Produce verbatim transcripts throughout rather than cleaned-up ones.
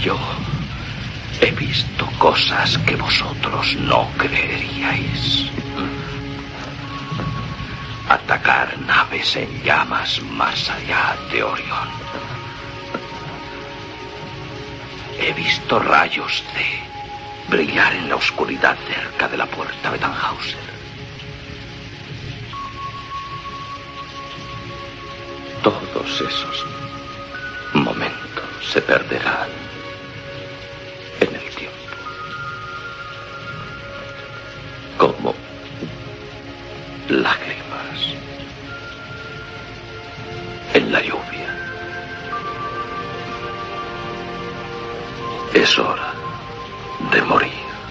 yo he visto cosas que vosotros no creeríais. Atacar naves en llamas más allá de Orión. He visto rayos de brillar en la oscuridad cerca de la puerta de Tannhauser. Todos esos momentos se perderán en el tiempo. Como lágrimas en la lluvia. Es hora de morir.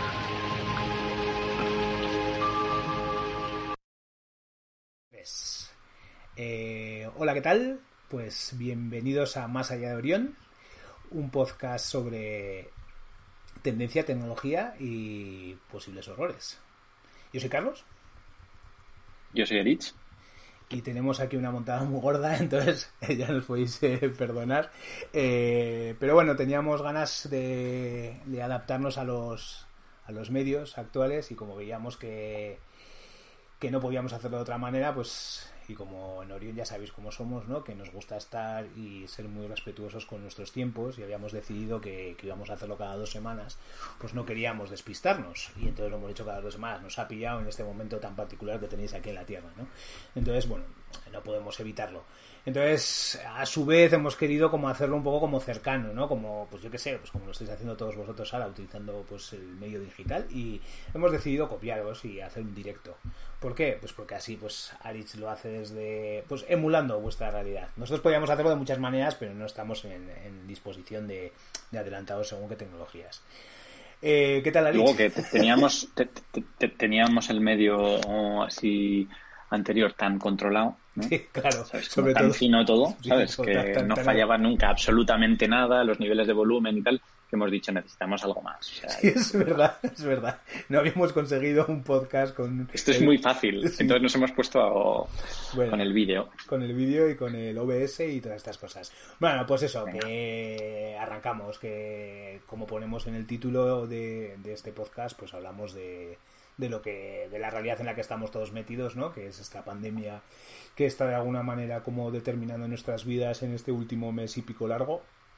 Eh, hola, ¿qué tal? Pues bienvenidos a Más allá de Orión, un podcast sobre tendencia, tecnología y posibles horrores. Yo soy Carlos. Yo soy Erich. Y tenemos aquí una montada muy gorda, entonces ya nos podéis eh, perdonar. Eh, pero bueno, teníamos ganas de, de adaptarnos a los, a los medios actuales y como veíamos que, que no podíamos hacerlo de otra manera, pues... Y como en Orión ya sabéis cómo somos, ¿no? Que nos gusta estar y ser muy respetuosos con nuestros tiempos y habíamos decidido que, que íbamos a hacerlo cada dos semanas, pues no queríamos despistarnos y entonces lo hemos hecho cada dos semanas. Nos ha pillado en este momento tan particular que tenéis aquí en la Tierra, ¿no? Entonces, bueno, no podemos evitarlo. Entonces, a su vez hemos querido como hacerlo un poco como cercano, ¿no? Como, pues yo qué sé, pues como lo estáis haciendo todos vosotros ahora, utilizando pues el medio digital, y hemos decidido copiaros y hacer un directo. ¿Por qué? Pues porque así, pues Arich lo hace desde, pues emulando vuestra realidad. Nosotros podríamos hacerlo de muchas maneras, pero no estamos en, en disposición de, de adelantaros según qué tecnologías. Eh, ¿Qué tal, Arich? Luego que teníamos, te, te, te, teníamos el medio así anterior tan controlado, ¿no? Sí, claro. ¿Sabes? Como tan todo. Fino todo, ¿sabes? Sí, que tan, tan, no fallaba tan... nunca absolutamente nada, los niveles de volumen y tal, que hemos dicho necesitamos algo más. O sea, sí, es verdad, es verdad. No habíamos conseguido un podcast con... Esto es el... muy fácil, sí. Entonces nos hemos puesto a... bueno, con el vídeo. Con el vídeo y con el O B S y todas estas cosas. Bueno, pues eso, Venga. que arrancamos, que como ponemos en el título de, de este podcast, pues hablamos de... de lo que de la realidad en la que estamos todos metidos, ¿no? Que es esta pandemia que está de alguna manera como determinando nuestras vidas en este último mes y pico largo.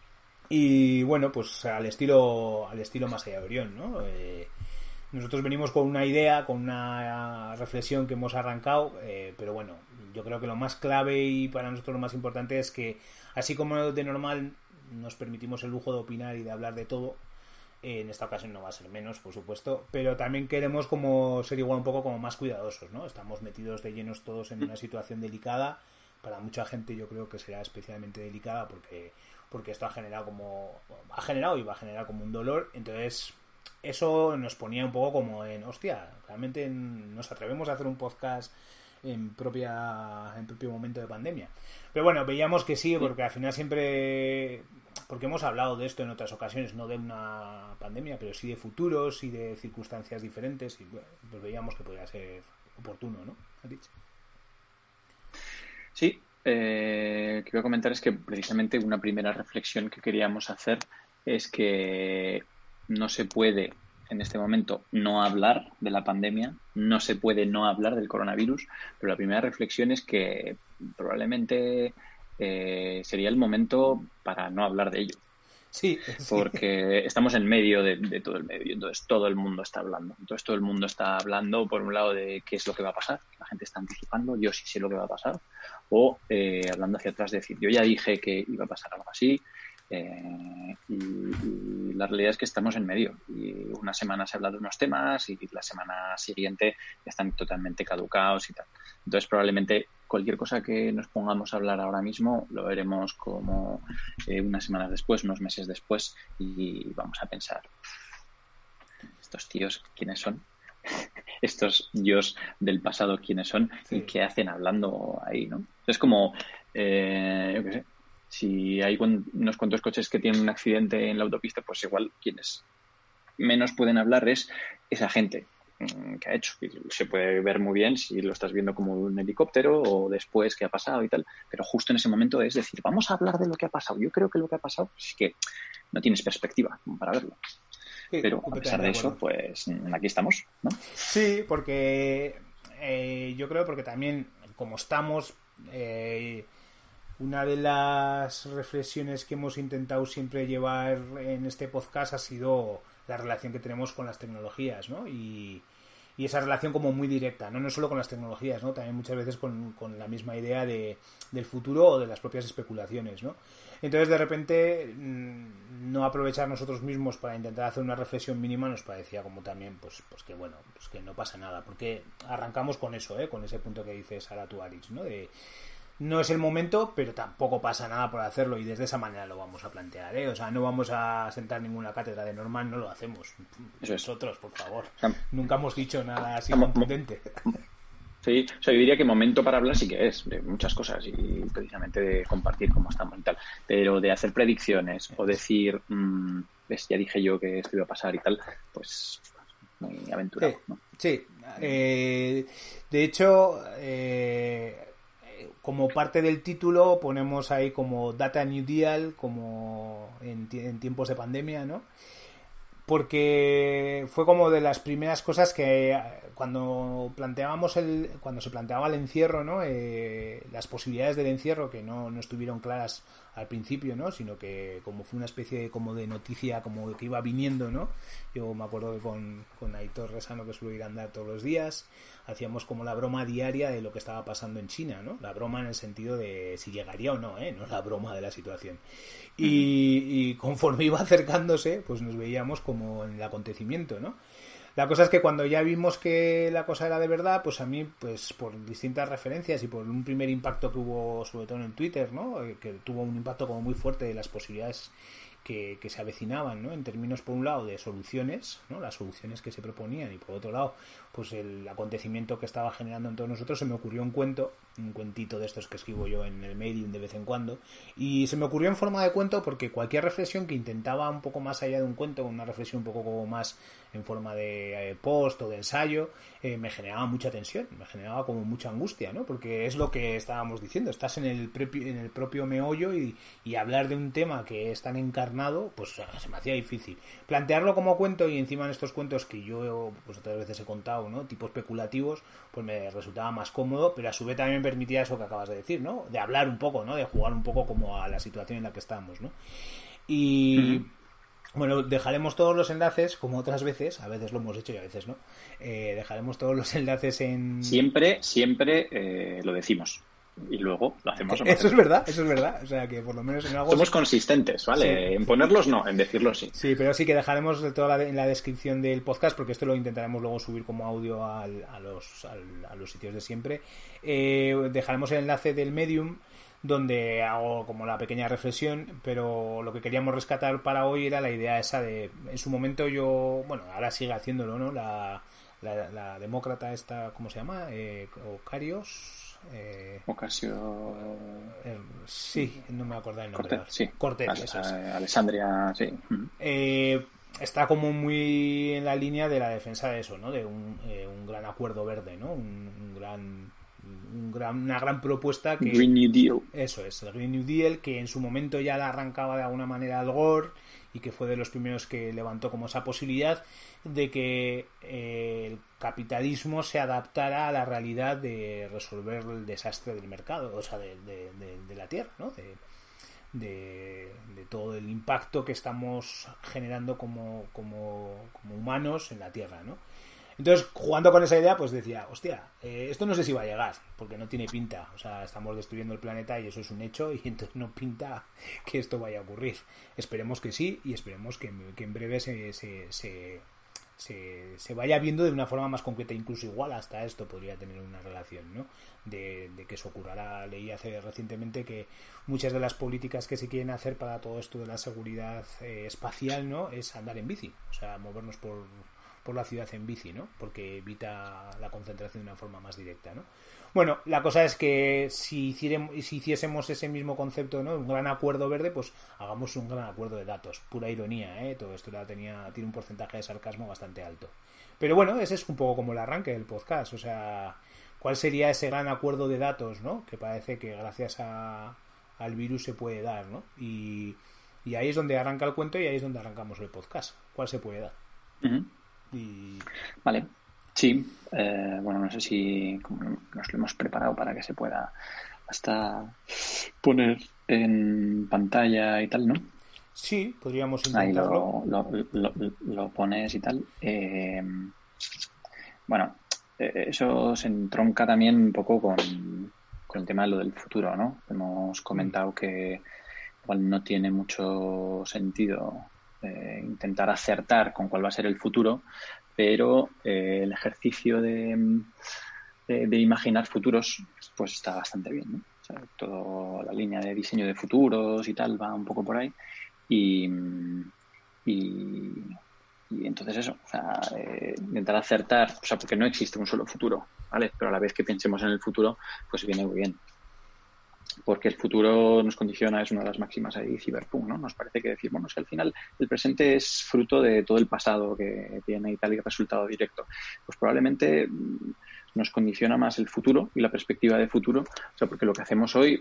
Y bueno, pues al estilo al estilo Más allá de Orión, ¿no? Eh, nosotros venimos con una idea, con una reflexión que hemos arrancado, eh, pero bueno, yo creo que lo más clave y para nosotros lo más importante es que así como de normal nos permitimos el lujo de opinar y de hablar de todo, en esta ocasión no va a ser menos, por supuesto, pero también queremos como ser igual un poco como más cuidadosos, ¿no? Estamos metidos de llenos todos en una situación delicada. Para mucha gente yo creo que será especialmente delicada porque, porque esto ha generado como ha generado y va a generar como un dolor. Entonces eso nos ponía un poco como en hostia, realmente nos atrevemos a hacer un podcast en propia en propio momento de pandemia. Pero bueno, veíamos que sí, porque al final siempre... porque hemos hablado de esto en otras ocasiones, no de una pandemia, pero sí de futuros y de circunstancias diferentes, y bueno, pues veíamos que podría ser oportuno, ¿no? Sí, eh, lo que voy a comentar es que precisamente una primera reflexión que queríamos hacer es que no se puede en este momento no hablar de la pandemia, no se puede no hablar del coronavirus, pero la primera reflexión es que probablemente eh, sería el momento para no hablar de ello. Sí, sí. Porque estamos en medio de, de todo el medio, entonces todo el mundo está hablando. Entonces todo el mundo está hablando, por un lado, de qué es lo que va a pasar, la gente está anticipando, yo sí sé lo que va a pasar, o eh, hablando hacia atrás, de decir, yo ya dije que iba a pasar algo así, eh, y, y la realidad es que estamos en medio. Y una semana se habla de unos temas y la semana siguiente ya están totalmente caducados y tal. Entonces probablemente cualquier cosa que nos pongamos a hablar ahora mismo lo veremos como eh, unas semanas después, unos meses después, y vamos a pensar, estos tíos, ¿quiénes son? Estos yos del pasado, ¿quiénes son? Sí. ¿Y qué hacen hablando ahí, no? Es como, eh, yo qué sé, si hay unos cuantos coches que tienen un accidente en la autopista, pues igual quienes menos pueden hablar es esa gente. qué ha hecho. Y se puede ver muy bien si lo estás viendo como un helicóptero o después qué ha pasado y tal, pero justo en ese momento es decir, vamos a hablar de lo que ha pasado. Yo creo que lo que ha pasado es que no tienes perspectiva para verlo. Sí, pero a pesar de, de eso, pues aquí estamos, ¿no? Sí, porque eh, yo creo porque también como estamos, eh, una de las reflexiones que hemos intentado siempre llevar en este podcast ha sido la relación que tenemos con las tecnologías, ¿no? Y, y esa relación como muy directa, ¿no? No solo con las tecnologías, ¿no? También muchas veces con, con la misma idea de, del futuro o de las propias especulaciones, ¿no? Entonces, de repente, no aprovechar nosotros mismos para intentar hacer una reflexión mínima nos parecía como también, pues, pues que bueno, pues que no pasa nada, porque arrancamos con eso, ¿eh? Con ese punto que dice Sara Tuarich, ¿no? De no es el momento, pero tampoco pasa nada por hacerlo, y desde esa manera lo vamos a plantear, ¿eh? O sea, no vamos a sentar ninguna cátedra de normal, no lo hacemos. Eso nosotros, por favor. O sea, nunca hemos dicho nada así contundente. Sí, o sea, yo diría que momento para hablar sí que es de muchas cosas y precisamente de compartir cómo estamos y tal, pero de hacer predicciones o decir, mmm, ves, ya dije yo que esto iba a pasar y tal, pues muy aventurado, sí, ¿no? Sí, eh, de hecho, eh, como parte del título ponemos ahí como Data New Deal, como en, en tiempos de pandemia, ¿no? Porque fue como de las primeras cosas que cuando planteábamos el cuando se planteaba el encierro, ¿no? Eh, las posibilidades del encierro que no, no estuvieron claras al principio, ¿no? Sino que como fue una especie de, como de noticia como que iba viniendo, ¿no? Yo me acuerdo que con, con Aitor Resano, que suelo ir a andar todos los días, hacíamos como la broma diaria de lo que estaba pasando en China, ¿no? La broma en el sentido de si llegaría o no, ¿eh? No la broma de la situación. Y, y conforme iba acercándose, pues nos veíamos como en el acontecimiento, ¿no? La cosa es que cuando ya vimos que la cosa era de verdad, pues a mí, pues por distintas referencias y por un primer impacto que hubo, sobre todo en Twitter, ¿no? Que tuvo un impacto como muy fuerte de las posibilidades que, que se avecinaban, ¿no? En términos, por un lado, de soluciones, ¿no? Las soluciones que se proponían, y por otro lado, pues el acontecimiento que estaba generando en todos nosotros. Se me ocurrió un cuento, un cuentito de estos que escribo yo en el Medium de vez en cuando, y se me ocurrió en forma de cuento porque cualquier reflexión que intentaba un poco más allá de un cuento, una reflexión un poco como más en forma de eh, post o de ensayo, eh, me generaba mucha tensión, me generaba como mucha angustia, ¿no? Porque es lo que estábamos diciendo, estás en el, prepi- en el propio meollo y, y hablar de un tema que es tan encarnado, pues se me hacía difícil. Plantearlo como cuento, y encima en estos cuentos que yo pues otras veces he contado, ¿no? Tipo especulativos, pues me resultaba más cómodo, pero a su vez también me permitía eso que acabas de decir, ¿no? De hablar un poco, ¿no? De jugar un poco como a la situación en la que estamos, ¿no? Y... Uh-huh. Bueno, dejaremos todos los enlaces, como otras veces, a veces lo hemos hecho y a veces no, eh, dejaremos todos los enlaces en... Siempre, siempre eh, lo decimos. Y luego lo hacemos. Eso hacemos. Es verdad, eso es verdad. O sea, que por lo menos en algo... Somos consistentes, ¿vale? Sí. En ponerlos no, en decirlos sí. Sí, pero sí que dejaremos toda la, en la descripción del podcast, porque esto lo intentaremos luego subir como audio al, a, los, al, a los sitios de siempre. Eh, dejaremos el enlace del Medium, donde hago como la pequeña reflexión, pero lo que queríamos rescatar para hoy era la idea esa de, en su momento yo, bueno, ahora sigue haciéndolo, ¿no? La, la, la demócrata esta, ¿cómo se llama? Eh, Ocarios. Eh, Ocasio. Eh, sí, no me acuerdo el nombre. Cortés, sí. Cortés, Al, eso es. Alessandria, sí. Eh, está como muy en la línea de la defensa de eso, ¿no? De un, eh, un gran acuerdo verde, ¿no? Un, un gran... Un gran, una gran propuesta que... Green New Deal. Eso es, el Green New Deal, que en su momento ya la arrancaba de alguna manera Al Gore y que fue de los primeros que levantó como esa posibilidad de que eh, el capitalismo se adaptara a la realidad de resolver el desastre del mercado, o sea, de, de, de, de la tierra, ¿no? De, de, de todo el impacto que estamos generando como, como, como humanos en la tierra, ¿no? Entonces, jugando con esa idea, pues decía, hostia, eh, esto no sé si va a llegar, porque no tiene pinta. O sea, estamos destruyendo el planeta y eso es un hecho, y entonces no pinta que esto vaya a ocurrir. Esperemos que sí, y esperemos que, que en breve se, se, se, se, se vaya viendo de una forma más concreta, incluso igual hasta esto podría tener una relación, ¿no? De, de que eso ocurra. Leí hace recientemente que muchas de las políticas que se quieren hacer para todo esto de la seguridad eh, espacial, ¿no? Es andar en bici, o sea, movernos por... por la ciudad en bici, ¿no? Porque evita la concentración de una forma más directa, ¿no? Bueno, la cosa es que si, hiciéramos, si hiciésemos ese mismo concepto, ¿no? Un gran acuerdo verde, pues hagamos un gran acuerdo de datos. Pura ironía, ¿eh? Todo esto la tenía, tiene un porcentaje de sarcasmo bastante alto. Pero bueno, ese es un poco como el arranque del podcast. O sea, ¿cuál sería ese gran acuerdo de datos, ¿no? Que parece que gracias a, al virus se puede dar, ¿no? Y, y ahí es donde arranca el cuento y ahí es donde arrancamos el podcast. ¿Cuál se puede dar? Uh-huh. Y... Vale. Sí, eh, bueno, no sé si como nos lo hemos preparado para que se pueda hasta poner en pantalla y tal, ¿no? Sí, podríamos intentarlo. Ahí lo, lo, lo, lo pones y tal. Eh, bueno, eh, eso se entronca también un poco con, con el tema de lo del futuro, ¿no? Hemos comentado que igual no tiene mucho sentido eh, intentar acertar con cuál va a ser el futuro, pero eh, el ejercicio de, de, de imaginar futuros pues está bastante bien, ¿no? O sea, toda la línea de diseño de futuros y tal va un poco por ahí y, y, y entonces eso, o sea, eh, intentar acertar, o sea, porque no existe un solo futuro, ¿vale? Pero a la vez que pensemos en el futuro, pues viene muy bien. Porque el futuro nos condiciona, es una de las máximas ahí, Cyberpunk, ¿no? Nos parece que decir, bueno, es que al final el presente es fruto de todo el pasado que tiene y tal y resultado directo. Pues probablemente nos condiciona más el futuro y la perspectiva de futuro, o sea, porque lo que hacemos hoy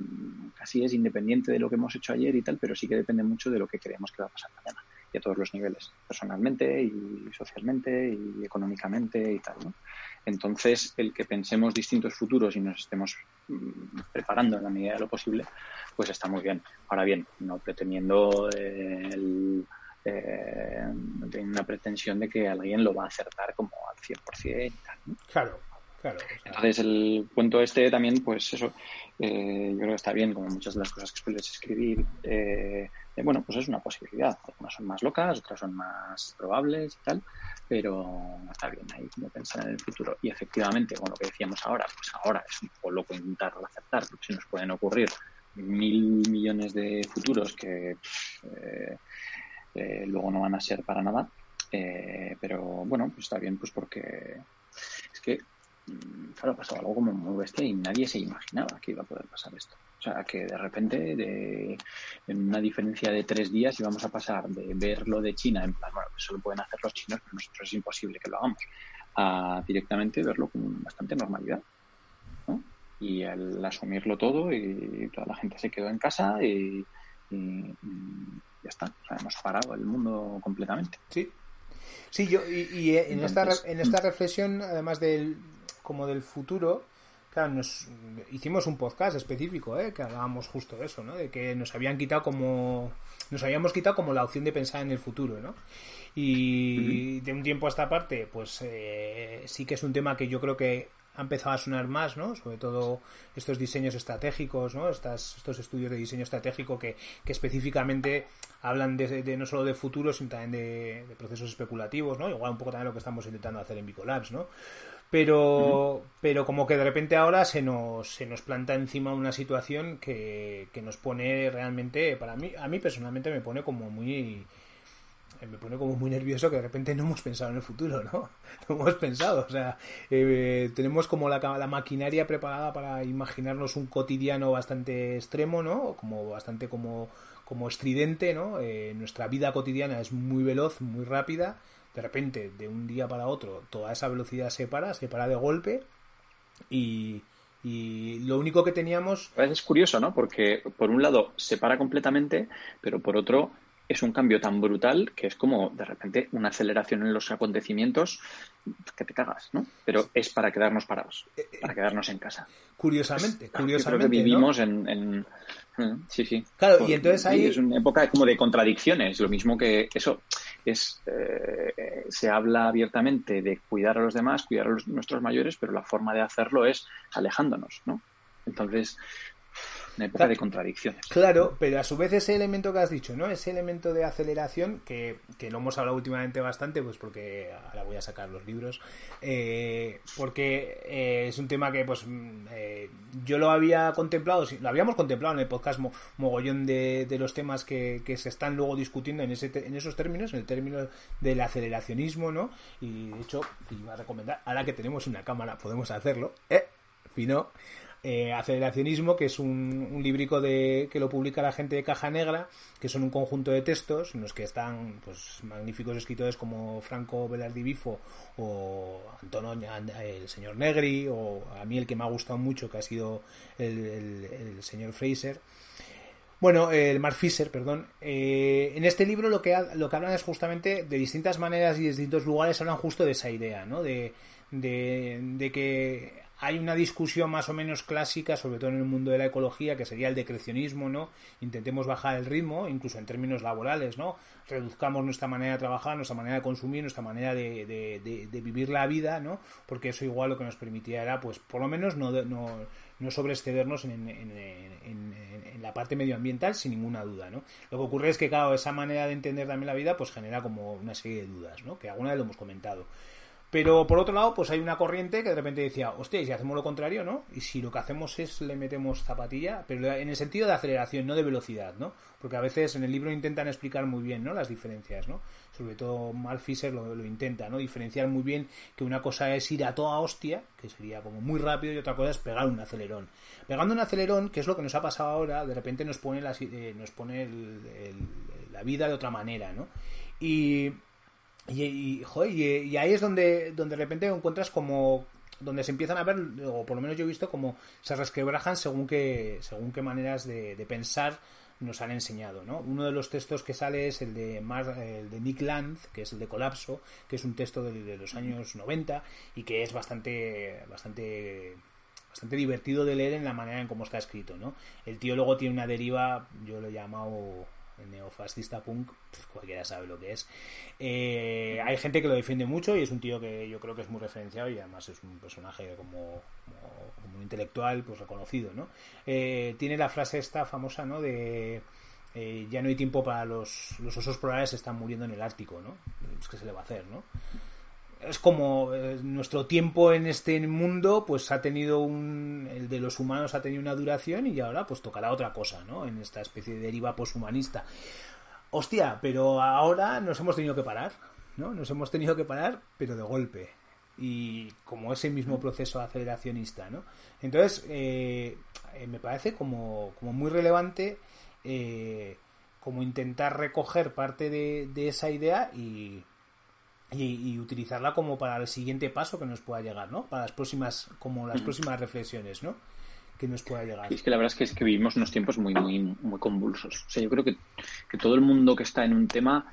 casi es independiente de lo que hemos hecho ayer y tal, pero sí que depende mucho de lo que creemos que va a pasar mañana y a todos los niveles, personalmente y socialmente y económicamente y tal, ¿no? Entonces, el que pensemos distintos futuros y nos estemos preparando en la medida de lo posible, pues está muy bien. Ahora bien, no pretendiendo eh, el, eh, una pretensión de que alguien lo va a acertar como al cien por ciento y tal, ¿no? Claro, claro. O sea... Entonces, el cuento este también, pues eso, eh, yo creo que está bien, como muchas de las cosas que sueles escribir, eh, eh, bueno, pues es una posibilidad. Algunas son más locas, otras son más probables y tal, pero está bien ahí como pensar en el futuro. Y efectivamente, con lo que decíamos ahora, pues ahora es un poco loco intentar acertar, porque se nos pueden ocurrir mil millones de futuros que eh, eh, luego no van a ser para nada, eh, pero bueno, pues está bien, pues porque es que claro, ha pasado algo como muy bestia y nadie se imaginaba que iba a poder pasar esto. O sea, que de repente, de, en una diferencia de tres días, íbamos a pasar de ver lo de China, en plan, bueno, pues eso lo pueden hacer los chinos, pero nosotros es imposible que lo hagamos, a directamente verlo con bastante normalidad, ¿no? Y al asumirlo todo y toda la gente se quedó en casa y, y, y ya está. O sea, hemos parado el mundo completamente. Sí. Sí, yo, y, y en, Entonces, esta, en esta reflexión, además del como del futuro, claro, nos hicimos un podcast específico, ¿eh? Que hablábamos justo de eso, ¿no? De que nos habían quitado como nos habíamos quitado como la opción de pensar en el futuro, ¿no? Y uh-huh. de un tiempo a esta parte, pues eh, sí que es un tema que yo creo que ha empezado a sonar más, ¿no? Sobre todo estos diseños estratégicos, ¿no? Estas, estos estudios de diseño estratégico que, que específicamente hablan de, de no solo de futuro, sino también de, de procesos especulativos, ¿no? Igual un poco también lo que estamos intentando hacer en Bicolabs, ¿no? Pero, uh-huh. pero como que de repente ahora se nos, se nos planta encima una situación que, que nos pone realmente, para mí, a mí personalmente me pone como muy... me pone como muy nervioso que de repente no hemos pensado en el futuro, ¿no? No hemos pensado, o sea, eh, tenemos como la, la maquinaria preparada para imaginarnos un cotidiano bastante extremo, ¿no? Como bastante como, como estridente, ¿no? Eh, nuestra vida cotidiana es muy veloz, muy rápida, de repente, de un día para otro, toda esa velocidad se para, se para de golpe y... y lo único que teníamos... A veces es curioso, ¿no? Porque por un lado se para completamente, pero por otro... es un cambio tan brutal que es como de repente una aceleración en los acontecimientos que te cagas, ¿no? Pero es para quedarnos parados, para quedarnos en casa. Curiosamente, pues, curiosamente, yo creo que vivimos, ¿no? en, en... Sí, sí. Claro, Por, y entonces ahí... Es una época como de contradicciones, lo mismo que eso es... Eh, se habla abiertamente de cuidar a los demás, cuidar a los, nuestros mayores, pero la forma de hacerlo es alejándonos, ¿no? Entonces... Una época claro, de contradicciones. Claro, pero a su vez ese elemento que has dicho, ¿no? Ese elemento de aceleración, que, que lo hemos hablado últimamente bastante, pues porque ahora voy a sacar los libros, eh, porque eh, es un tema que pues eh, yo lo había contemplado, lo habíamos contemplado en el podcast mo, mogollón de, de los temas que, que se están luego discutiendo en, ese, en esos términos, en el término del aceleracionismo, ¿no? Y de hecho, iba a recomendar, ahora que tenemos una cámara, podemos hacerlo, ¿eh? Fino. Eh, Aceleracionismo, que es un, un librico de, que lo publica la gente de Caja Negra, que son un conjunto de textos en los que están pues magníficos escritores como Franco Velardi Bifo o Antonio, el señor Negri, o a mí el que me ha gustado mucho, que ha sido el, el, el señor Fraser. Bueno, el Mark Fisher, perdón. Eh, en este libro lo que, ha, lo que hablan es justamente de distintas maneras y de distintos lugares hablan justo de esa idea, ¿no? De, de, de que hay una discusión más o menos clásica, sobre todo en el mundo de la ecología, que sería el decrecionismo, ¿no? Intentemos bajar el ritmo, incluso en términos laborales, ¿no? Reduzcamos nuestra manera de trabajar, nuestra manera de consumir, nuestra manera de, de, de, de vivir la vida, ¿no? Porque eso igual lo que nos permitiría era, pues, por lo menos no, no, no sobreexcedernos en, en, en, en, en la parte medioambiental, sin ninguna duda, ¿no? Lo que ocurre es que, claro, esa manera de entender también la vida, pues genera como una serie de dudas, ¿no? Que alguna vez lo hemos comentado. Pero por otro lado, pues hay una corriente que de repente decía, hostia, ¿y si hacemos lo contrario, no? Y si lo que hacemos es le metemos zapatilla, pero en el sentido de aceleración, no de velocidad, ¿no? Porque a veces en el libro intentan explicar muy bien, ¿no? Las diferencias, ¿no? Sobre todo Mark Fisher lo, lo intenta, ¿no? Diferenciar muy bien que una cosa es ir a toda hostia, que sería como muy rápido, y otra cosa es pegar un acelerón. Pegando un acelerón, que es lo que nos ha pasado ahora, de repente nos pone, la, eh, nos pone el, el, la vida de otra manera, ¿no? Y... Y, y, joder, y, y ahí es donde, donde de repente encuentras como donde se empiezan a ver, o por lo menos yo he visto como se resquebrajan según qué, según qué maneras de, de pensar nos han enseñado, ¿no? Uno de los textos que sale es el de, Mar, el de Nick Land, que es el de Colapso, que es un texto de, de los años noventa y que es bastante bastante bastante divertido de leer en la manera en cómo está escrito, ¿no? El tío luego tiene una deriva, yo lo he llamado el neofascista punk, pues cualquiera sabe lo que es. Eh, hay gente que lo defiende mucho y es un tío que yo creo que es muy referenciado y además es un personaje como, como, como un intelectual pues reconocido, ¿no? Eh, tiene la frase esta famosa, ¿no? De eh, ya no hay tiempo para los, los osos polares, se están muriendo en el Ártico, ¿no? Es que se le va a hacer, ¿no? Es como eh, nuestro tiempo en este mundo pues ha tenido un, el de los humanos ha tenido una duración y ahora pues tocará otra cosa, ¿no? En esta especie de deriva poshumanista. Hostia, pero ahora nos hemos tenido que parar, ¿no? Nos hemos tenido que parar, pero de golpe. Y como ese mismo proceso aceleracionista, ¿no? Entonces, eh, eh, me parece como, como muy relevante eh, como intentar recoger parte de, de esa idea y Y, y utilizarla como para el siguiente paso que nos pueda llegar, ¿no? Para las próximas, como las próximas reflexiones, ¿no? Que nos pueda llegar. Y es que la verdad es que, es que vivimos unos tiempos muy, muy, muy convulsos. O sea, yo creo que, que todo el mundo que está en un tema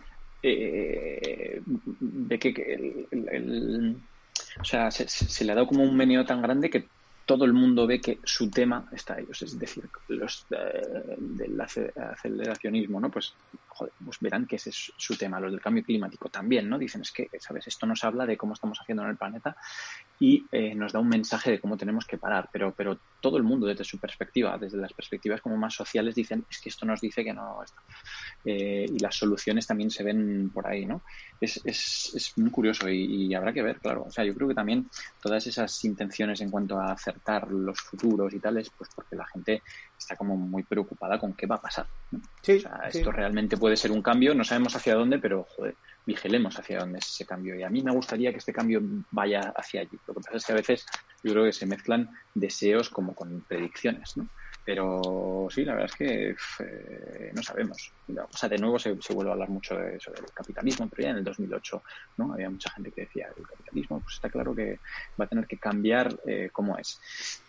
eh, ve que, que el, el, el, o sea, se, se le ha dado como un meneo tan grande que todo el mundo ve que su tema está a ellos. Es decir, los eh, del aceleracionismo, ¿no? Pues joder, pues verán que ese es su tema. Los del cambio climático también, ¿no? Dicen, es que, ¿sabes? Esto nos habla de cómo estamos haciendo en el planeta y eh, nos da un mensaje de cómo tenemos que parar. Pero, pero todo el mundo, desde su perspectiva, desde las perspectivas como más sociales, dicen, es que esto nos dice que no está. Eh, y las soluciones también se ven por ahí, ¿no? Es, es, es muy curioso y, y habrá que ver, claro. O sea, yo creo que también todas esas intenciones en cuanto a acertar los futuros y tales, pues porque la gente está como muy preocupada con qué va a pasar, ¿no? Sí, o sea, sí. Esto realmente puede ser un cambio, no sabemos hacia dónde, pero joder, vigilemos hacia dónde es ese cambio. Y a mí me gustaría que este cambio vaya hacia allí. Lo que pasa es que a veces yo creo que se mezclan deseos como con predicciones, ¿no? Pero sí, la verdad es que eh, no sabemos. O sea, de nuevo se, se vuelve a hablar mucho de eso del capitalismo, pero ya en el dos mil ocho, ¿no? Había mucha gente que decía el capitalismo, pues está claro que va a tener que cambiar eh, cómo es.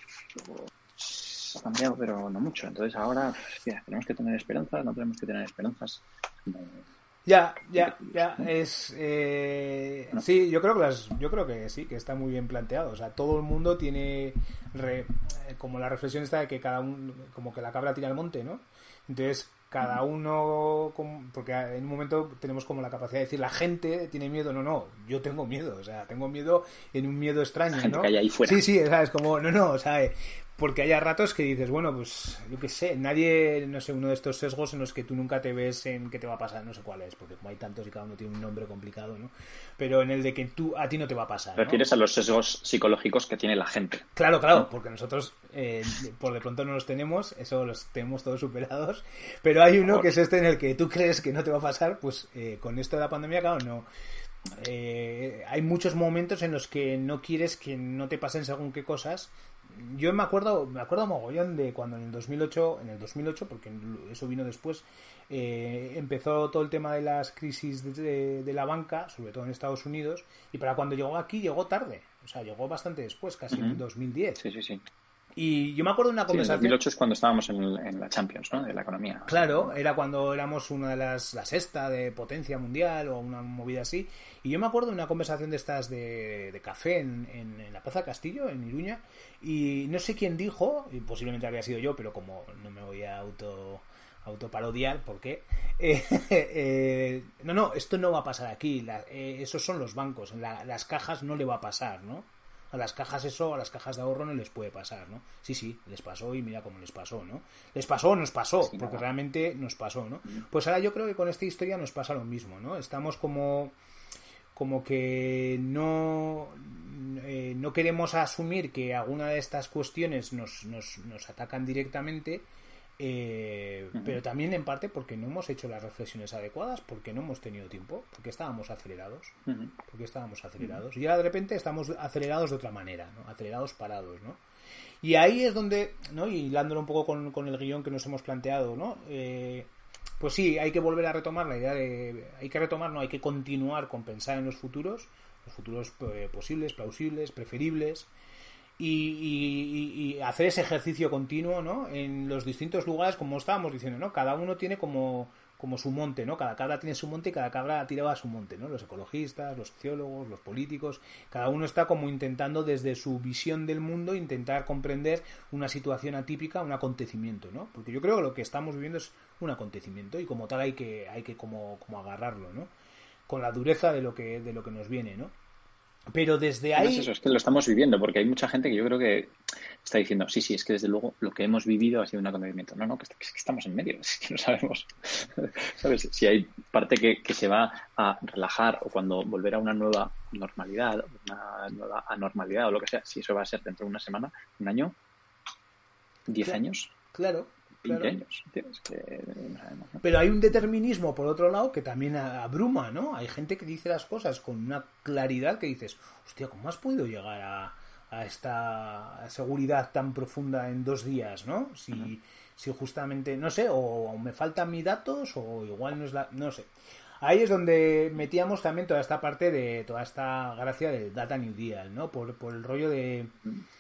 Ha cambiado, pero no mucho. Entonces ahora, hostia, tenemos que tener esperanzas, no tenemos que tener esperanzas. Como... Ya, ya, ya, es eh, no. Sí, yo creo que las, yo creo que sí, que está muy bien planteado. O sea, todo el mundo tiene re, como la reflexión esta de que cada uno, como que la cabra tira al monte, ¿no? Entonces cada uno, porque en un momento tenemos como la capacidad de decir la gente tiene miedo, no, no, yo tengo miedo, o sea, tengo miedo en un miedo extraño, la gente ¿no? que hay ahí fuera. Sí, sí, o sea, es como, no, no, o sea, porque haya ratos que dices, bueno, pues yo qué sé, nadie, no sé, uno de estos sesgos en los que tú nunca te ves en qué te va a pasar, no sé cuál es, porque como hay tantos y cada uno tiene un nombre complicado, ¿no? Pero en el de que tú a ti no te va a pasar, ¿no? Refieres a los sesgos psicológicos que tiene la gente. Claro, claro, porque nosotros eh, por de pronto no los tenemos, eso los tenemos todos superados, pero hay uno que es este en el que tú crees que no te va a pasar, pues eh, con esto de la pandemia, claro, no. Eh, hay muchos momentos en los que no quieres que no te pasen según qué cosas. Yo me acuerdo, me acuerdo mogollón de cuando en el dos mil ocho, en el dos mil ocho, porque eso vino después, eh, empezó todo el tema de las crisis de, de, de la banca, sobre todo en Estados Unidos, y para cuando llegó aquí llegó tarde, o sea, llegó bastante después, casi uh-huh. en el dos mil diez. Sí, sí, sí. Y yo me acuerdo de una conversación... Sí, en dos mil ocho es cuando estábamos en, en la Champions, ¿no? De la economía. Claro, era cuando éramos una de las... la sexta de potencia mundial o una movida así. Y yo me acuerdo de una conversación de estas de, de café en, en, en la Plaza Castillo, en Iruña. Y no sé quién dijo, y posiblemente habría sido yo, pero como no me voy a auto... autoparodiar, ¿por qué? Eh, eh, no, no, esto no va a pasar aquí. La, eh, esos son los bancos. La, las cajas no le va a pasar, ¿no? A las cajas eso, a las cajas de ahorro no les puede pasar, ¿no? Sí, sí, les pasó y mira cómo les pasó, ¿no? Les pasó o nos pasó, sí, porque nada. Realmente nos pasó, ¿no? Pues ahora yo creo que con esta historia nos pasa lo mismo, ¿no? Estamos como como que no eh, no queremos asumir que alguna de estas cuestiones nos, nos, nos atacan directamente, eh, uh-huh. pero también en parte porque no hemos hecho las reflexiones adecuadas, porque no hemos tenido tiempo, porque estábamos acelerados, uh-huh. porque estábamos acelerados uh-huh. y ahora de repente estamos acelerados de otra manera, ¿no? Acelerados parados, ¿no? Y ahí es donde, ¿no? Y hilándolo un poco con, con el guión que nos hemos planteado, ¿no? Eh, pues sí, hay que volver a retomar la idea de, hay que retomar, no, hay que continuar con pensar en los futuros, los futuros eh, posibles, plausibles, preferibles. Y, y, y hacer ese ejercicio continuo, ¿no? En los distintos lugares, como estábamos diciendo, ¿no? Cada uno tiene como, como su monte, ¿no? Cada cabra tiene su monte y cada cabra tiraba a su monte, ¿no? Los ecologistas, los sociólogos, los políticos, cada uno está como intentando desde su visión del mundo intentar comprender una situación atípica, un acontecimiento, ¿no? Porque yo creo que lo que estamos viviendo es un acontecimiento y como tal hay que, hay que como, como agarrarlo, ¿no? Con la dureza de lo que, de lo que nos viene, ¿no? Pero desde ahí... No es eso, es que lo estamos viviendo, porque hay mucha gente que yo creo que está diciendo, sí, sí, es que desde luego lo que hemos vivido ha sido un acontecimiento. No, no, que, es que estamos en medio, es que no sabemos. ¿Sabes? Si hay parte que, que se va a relajar o cuando volverá a una nueva normalidad, una nueva anormalidad o lo que sea, si eso va a ser dentro de una semana, un año, diez claro, años. Claro. veinte Claro. años, ¿entiendes? Que no sabemos, ¿no? Pero hay un determinismo, por otro lado, que también abruma, ¿no? Hay gente que dice las cosas con una claridad que dices, hostia, ¿cómo has podido llegar a, a esta seguridad tan profunda en dos días, ¿no? Si, uh-huh. si justamente, no sé, o, o me faltan mis datos, o igual no es la... no sé. Ahí es donde metíamos también toda esta parte de toda esta gracia del Data New Deal, ¿no? Por, por el rollo de...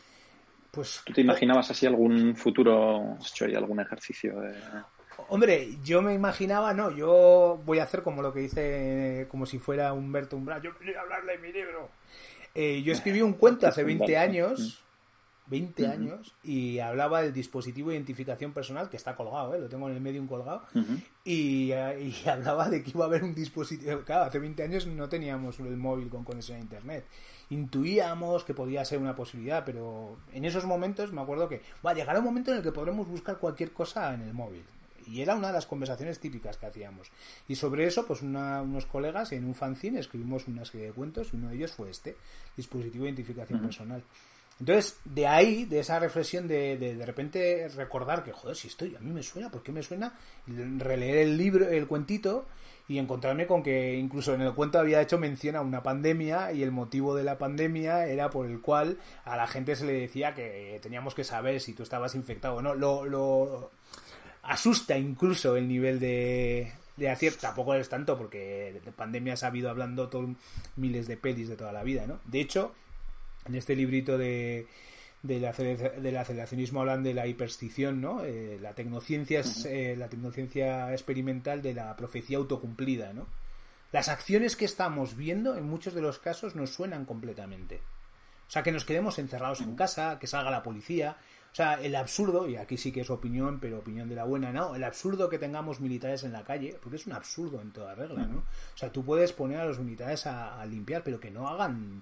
Pues, ¿tú te imaginabas así algún futuro, has hecho ahí algún ejercicio de... Hombre, yo me imaginaba, no, yo voy a hacer como lo que dice, como si fuera Humberto Umbral, yo quería hablarle de mi libro. Eh, yo escribí un cuento hace veinte años, veinte uh-huh. años, y hablaba del dispositivo de identificación personal, que está colgado, ¿eh? Lo tengo en el Medium colgado, uh-huh. y, y hablaba de que iba a haber un dispositivo, claro, hace veinte años no teníamos el móvil con conexión a internet. Intuíamos que podía ser una posibilidad, pero en esos momentos me acuerdo que va, llegará un momento en el que podremos buscar cualquier cosa en el móvil, y era una de las conversaciones típicas que hacíamos, y sobre eso pues una, unos colegas en un fanzine escribimos una serie de cuentos, y uno de ellos fue este, dispositivo de identificación uh-huh. personal. Entonces, de ahí, de esa reflexión de, de de repente recordar que, joder, si estoy, a mí me suena, ¿por qué me suena? Releer el libro, el cuentito, y encontrarme con que incluso en el cuento había hecho mención a una pandemia, y el motivo de la pandemia era por el cual a la gente se le decía que teníamos que saber si tú estabas infectado o no. Lo, lo asusta incluso el nivel de, de acierto. Tampoco es tanto, porque de pandemias ha habido hablando todo, miles de pelis de toda la vida, ¿no? De hecho, en este librito de del, del aceleracionismo hablan de la hiperstición, ¿no? Eh, la tecnociencia es eh, la tecnociencia experimental de la profecía autocumplida, ¿no? Las acciones que estamos viendo en muchos de los casos nos suenan completamente. O sea, que nos quedemos encerrados en casa, que salga la policía. O sea, el absurdo, y aquí sí que es opinión, pero opinión de la buena, ¿no? El absurdo que tengamos militares en la calle, porque es un absurdo en toda regla, ¿no? O sea, tú puedes poner a los militares a, a limpiar, pero que no hagan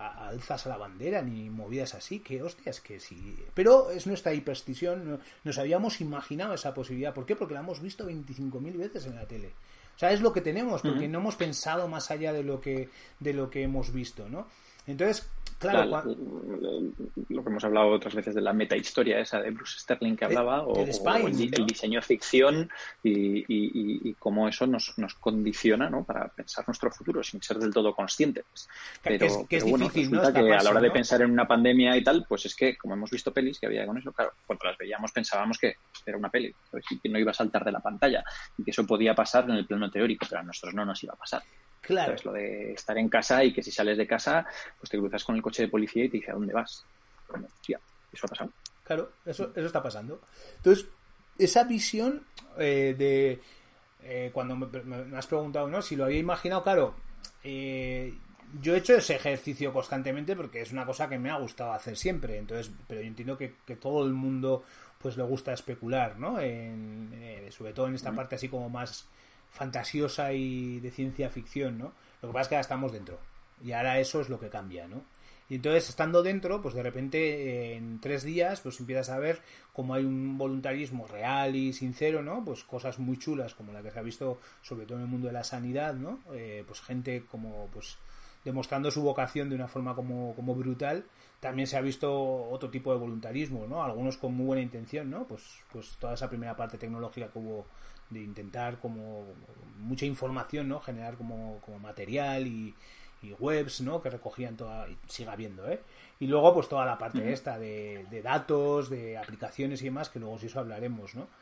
a, alzas a la bandera ni movidas así, que hostias, que sí. Pero es nuestra hiperstición, nos habíamos imaginado esa posibilidad. ¿Por qué? Porque la hemos visto veinticinco mil veces en la tele. O sea, es lo que tenemos, porque uh-huh. no hemos pensado más allá de lo que de lo que hemos visto, ¿no? Entonces, claro, claro cuando... lo que hemos hablado otras veces de la metahistoria esa de Bruce Sterling que hablaba, el, el o, Spine, o el, ¿no? el diseño ficción y, y, y, y cómo eso nos, nos condiciona, ¿no? Para pensar nuestro futuro sin ser del todo conscientes. Pero, que es, que es pero bueno, difícil, resulta ¿no? que paso, a la hora de ¿no? pensar en una pandemia y tal, pues es que, como hemos visto pelis que había con eso, claro, cuando las veíamos pensábamos que era una peli, ¿sabes? Y que no iba a saltar de la pantalla y que eso podía pasar en el plano teórico, pero a nosotros no nos iba a pasar. Claro. ¿Sabes? Lo de estar en casa y que si sales de casa, pues te cruzas con el coche de policía y te dice ¿a dónde vas? Bueno, tía, eso ha pasado. Claro, eso, eso está pasando. Entonces, esa visión eh, de... Eh, cuando me, me has preguntado, ¿no? Si lo había imaginado, claro, eh, yo he hecho ese ejercicio constantemente porque es una cosa que me ha gustado hacer siempre. Entonces, pero yo entiendo que, que todo el mundo pues le gusta especular, ¿no? En, eh, sobre todo en esta parte así como más fantasiosa y de ciencia ficción, ¿no? Lo que pasa es que ahora estamos dentro y ahora eso es lo que cambia, ¿no? Y entonces, estando dentro, pues de repente eh, en tres días pues empiezas a ver cómo hay un voluntarismo real y sincero, ¿no? Pues cosas muy chulas como la que se ha visto sobre todo en el mundo de la sanidad, ¿no? Eh, pues gente como pues demostrando su vocación de una forma como, como brutal. También se ha visto otro tipo de voluntarismo, ¿no? Algunos con muy buena intención, ¿no? Pues, pues toda esa primera parte tecnológica que hubo de intentar como mucha información, ¿no? Generar como, como material y, y webs, ¿no? Que recogían toda, y sigue habiendo, ¿eh? Y luego pues toda la parte uh-huh. esta de, de datos, de aplicaciones y demás, que luego si eso hablaremos, ¿no?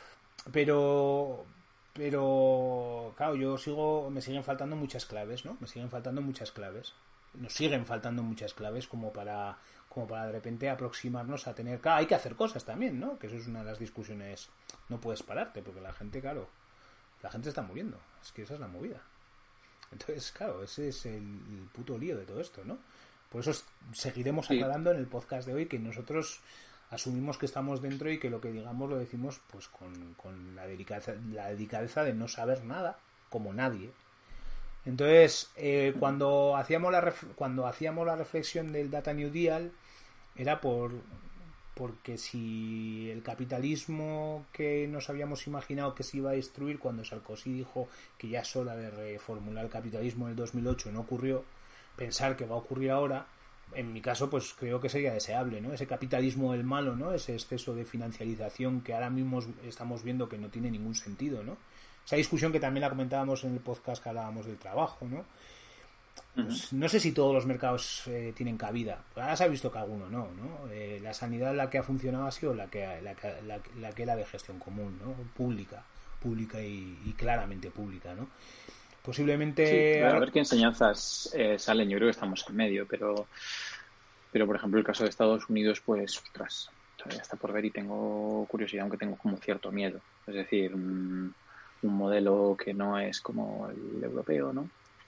Pero pero claro, yo sigo, me siguen faltando muchas claves, ¿no? Me siguen faltando muchas claves. Nos siguen faltando muchas claves como para como para de repente aproximarnos a tener... Claro, hay que hacer cosas también, ¿no? Que eso es una de las discusiones. No puedes pararte, porque la gente, claro, la gente está muriendo. Es que esa es la movida. Entonces, claro, ese es el, el puto lío de todo esto, ¿no? Por eso seguiremos aclarando en el podcast de hoy que nosotros asumimos que estamos dentro y que lo que digamos lo decimos pues con, con la delicadeza, la delicadeza de no saber nada, como nadie. Entonces, eh, cuando hacíamos la ref- cuando hacíamos la reflexión del Data New Deal era por porque si el capitalismo que nos habíamos imaginado que se iba a destruir cuando Sarkozy dijo que ya es hora de reformular el capitalismo en el dos mil ocho no ocurrió, pensar que va a ocurrir ahora, en mi caso pues creo que sería deseable, ¿no? Ese capitalismo del malo, ¿no? Ese exceso de financiarización que ahora mismo estamos viendo que no tiene ningún sentido, ¿no? Esa discusión que también la comentábamos en el podcast que hablábamos del trabajo, ¿no? Pues no sé si todos los mercados eh, tienen cabida. Ahora se ha visto que alguno no, ¿no? Eh, la sanidad la que ha funcionado ha sido la que la, la, la que era de gestión común, ¿no? Pública, pública y, y claramente pública, ¿no? Posiblemente... Sí, a ver qué enseñanzas eh, salen. Yo creo que estamos en medio, pero pero por ejemplo el caso de Estados Unidos, pues, ostras, todavía está por ver y tengo curiosidad, aunque tengo como cierto miedo. Es decir, un, un modelo que no es como el europeo, ¿no?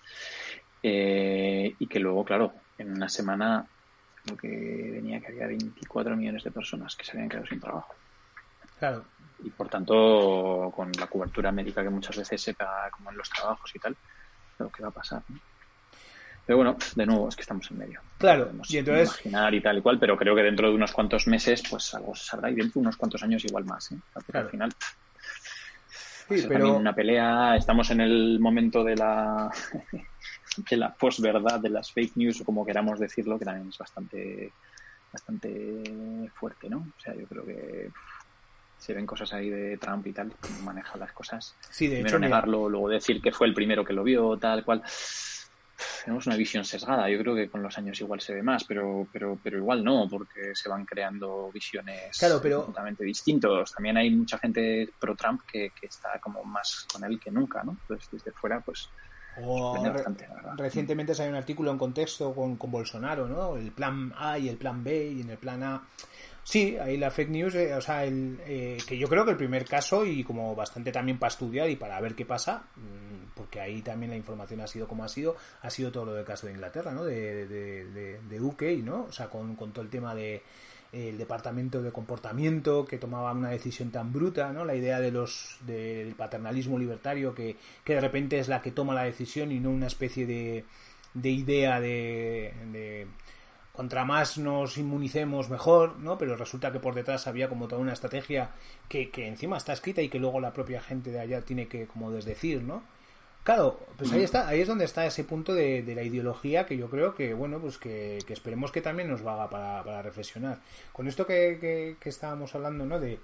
Eh, y que luego, claro, en una semana lo que venía que había veinticuatro millones de personas que se habían quedado sin trabajo. Claro. Y por tanto, con la cobertura médica que muchas veces se paga como en los trabajos y tal, lo que va a pasar, ¿no? Pero bueno, de nuevo, es que estamos en medio. Claro, podemos y entonces... imaginar y tal y cual, pero creo que dentro de unos cuantos meses, pues algo se sabrá y dentro de unos cuantos años igual más, ¿eh? Porque claro. Al final... Sí, pero... también una pelea, estamos en el momento de la de la posverdad, de las fake news, o como queramos decirlo, que también es bastante bastante fuerte, ¿no? O sea, yo creo que se ven cosas ahí de Trump y tal, cómo maneja las cosas. Sí, de Primero hecho, negarlo, mira... luego decir que fue el primero que lo vio, tal cual. Tenemos una visión sesgada. Yo creo que con los años igual se ve más, pero pero pero igual no, porque se van creando visiones claro, pero... completamente distintos. También hay mucha gente pro Trump que, que está como más con él que nunca, ¿no? Entonces desde fuera, pues o re- bastante, recientemente salió un artículo en contexto con, con Bolsonaro, ¿no? El plan A y el plan B, y en el plan A sí, ahí la fake news, eh, o sea, el, eh, que yo creo que el primer caso, y como bastante también para estudiar y para ver qué pasa, porque ahí también la información ha sido como ha sido, ha sido todo lo del caso de Inglaterra, ¿no? De, de, de, de U K, ¿no? O sea, con, con todo el tema de eh, el departamento de comportamiento que tomaba una decisión tan bruta, ¿no? La idea de los del paternalismo libertario que, que de repente es la que toma la decisión y no una especie de de idea de, de contra más nos inmunicemos mejor, ¿no? Pero resulta que por detrás había como toda una estrategia que, que encima está escrita y que luego la propia gente de allá tiene que como desdecir, ¿no? Claro, pues ahí está, ahí es donde está ese punto de, de la ideología que yo creo que, bueno, pues que, que esperemos que también nos valga para, para reflexionar. Con esto que, que, que estábamos hablando, ¿no? De,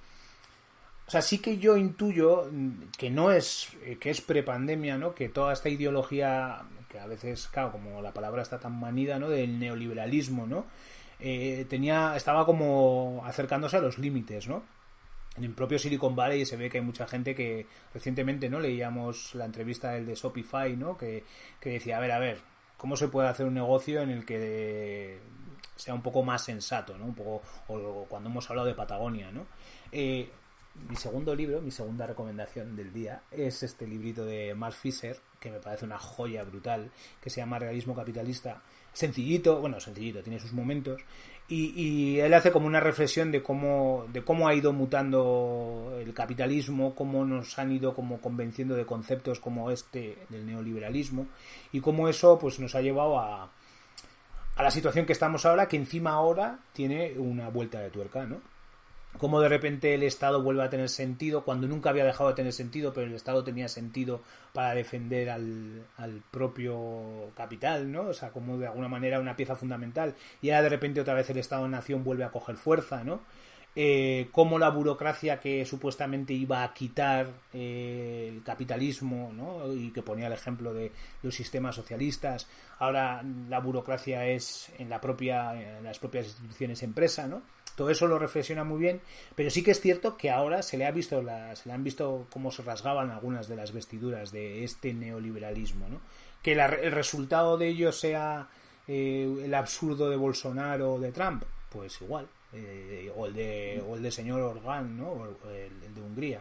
o sea, sí que yo intuyo que no es, que es prepandemia, ¿no? Que toda esta ideología, que a veces, claro, como la palabra está tan manida, ¿no? Del neoliberalismo, ¿no? Eh, tenía, estaba como acercándose a los límites, ¿no? En el propio Silicon Valley se ve que hay mucha gente que recientemente, ¿no? Leíamos la entrevista del de Shopify, ¿no? Que, que decía, a ver, a ver, ¿cómo se puede hacer un negocio en el que sea un poco más sensato, ¿no? Un poco, o, o cuando hemos hablado de Patagonia, ¿no? Eh, mi segundo libro, mi segunda recomendación del día es este librito de Mark Fisher, que me parece una joya brutal, que se llama Realismo Capitalista. Sencillito, bueno, sencillito, tiene sus momentos, y, y él hace como una reflexión de cómo de cómo ha ido mutando el capitalismo, cómo nos han ido como convenciendo de conceptos como este del neoliberalismo, y cómo eso pues nos ha llevado a, a la situación que estamos ahora, que encima ahora tiene una vuelta de tuerca, ¿no? Cómo de repente el Estado vuelve a tener sentido cuando nunca había dejado de tener sentido, pero el Estado tenía sentido para defender al, al propio capital, ¿no? O sea, como de alguna manera una pieza fundamental, y ahora de repente otra vez el Estado-nación vuelve a coger fuerza, ¿no? Eh, cómo la burocracia que supuestamente iba a quitar eh, el capitalismo, ¿no? Y que ponía el ejemplo de los sistemas socialistas, ahora la burocracia es en la propia en las propias instituciones empresa, ¿no? Todo eso lo reflexiona muy bien, pero sí que es cierto que ahora se le ha visto la, se le han visto cómo se rasgaban algunas de las vestiduras de este neoliberalismo, ¿no? Que la, el resultado de ello sea eh, el absurdo de Bolsonaro o de Trump, pues igual, eh, o el de o el de señor Orban, ¿no? O el, el de Hungría,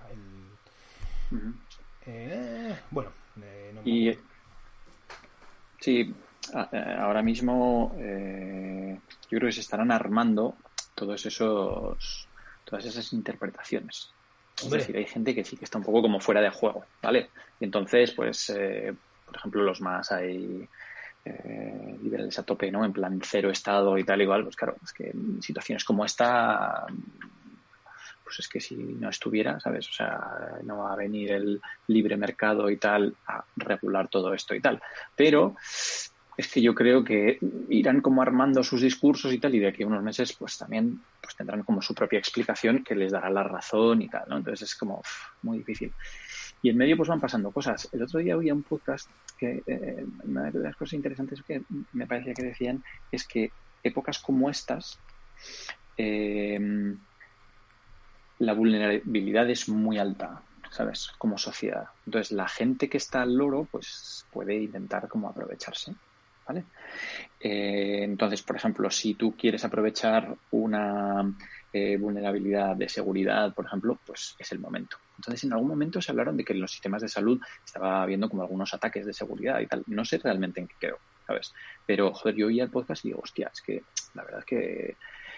el, uh-huh. eh, bueno, eh, no me y sí, ahora mismo eh, yo creo que se estarán armando todos esos todas esas interpretaciones. Es Hombre. decir, hay gente que sí que está un poco como fuera de juego, ¿vale? Y entonces, pues, eh, por ejemplo, los más hay eh, liberales a tope, ¿no? En plan cero estado y tal igual, pues claro, es que en situaciones como esta, pues es que si no estuviera, ¿sabes? O sea, no va a venir el libre mercado y tal a regular todo esto y tal. Pero es que yo creo que irán como armando sus discursos y tal, y de aquí a unos meses pues también pues tendrán como su propia explicación que les dará la razón y tal, ¿no? Entonces es como uf, muy difícil. Y en medio pues van pasando cosas. El otro día oía un podcast que eh, una de las cosas interesantes que me parecía que decían es que épocas como estas eh, la vulnerabilidad es muy alta, ¿sabes? Como sociedad. Entonces la gente que está al loro pues puede intentar como aprovecharse. ¿Vale? Eh, entonces, por ejemplo, si tú quieres aprovechar una eh, vulnerabilidad de seguridad, por ejemplo, pues es el momento. Entonces, en algún momento se hablaron de que en los sistemas de salud estaba habiendo como algunos ataques de seguridad y tal. No sé realmente en qué quedó, ¿sabes? Pero, joder, yo oía el podcast y digo, hostia, es que la verdad es que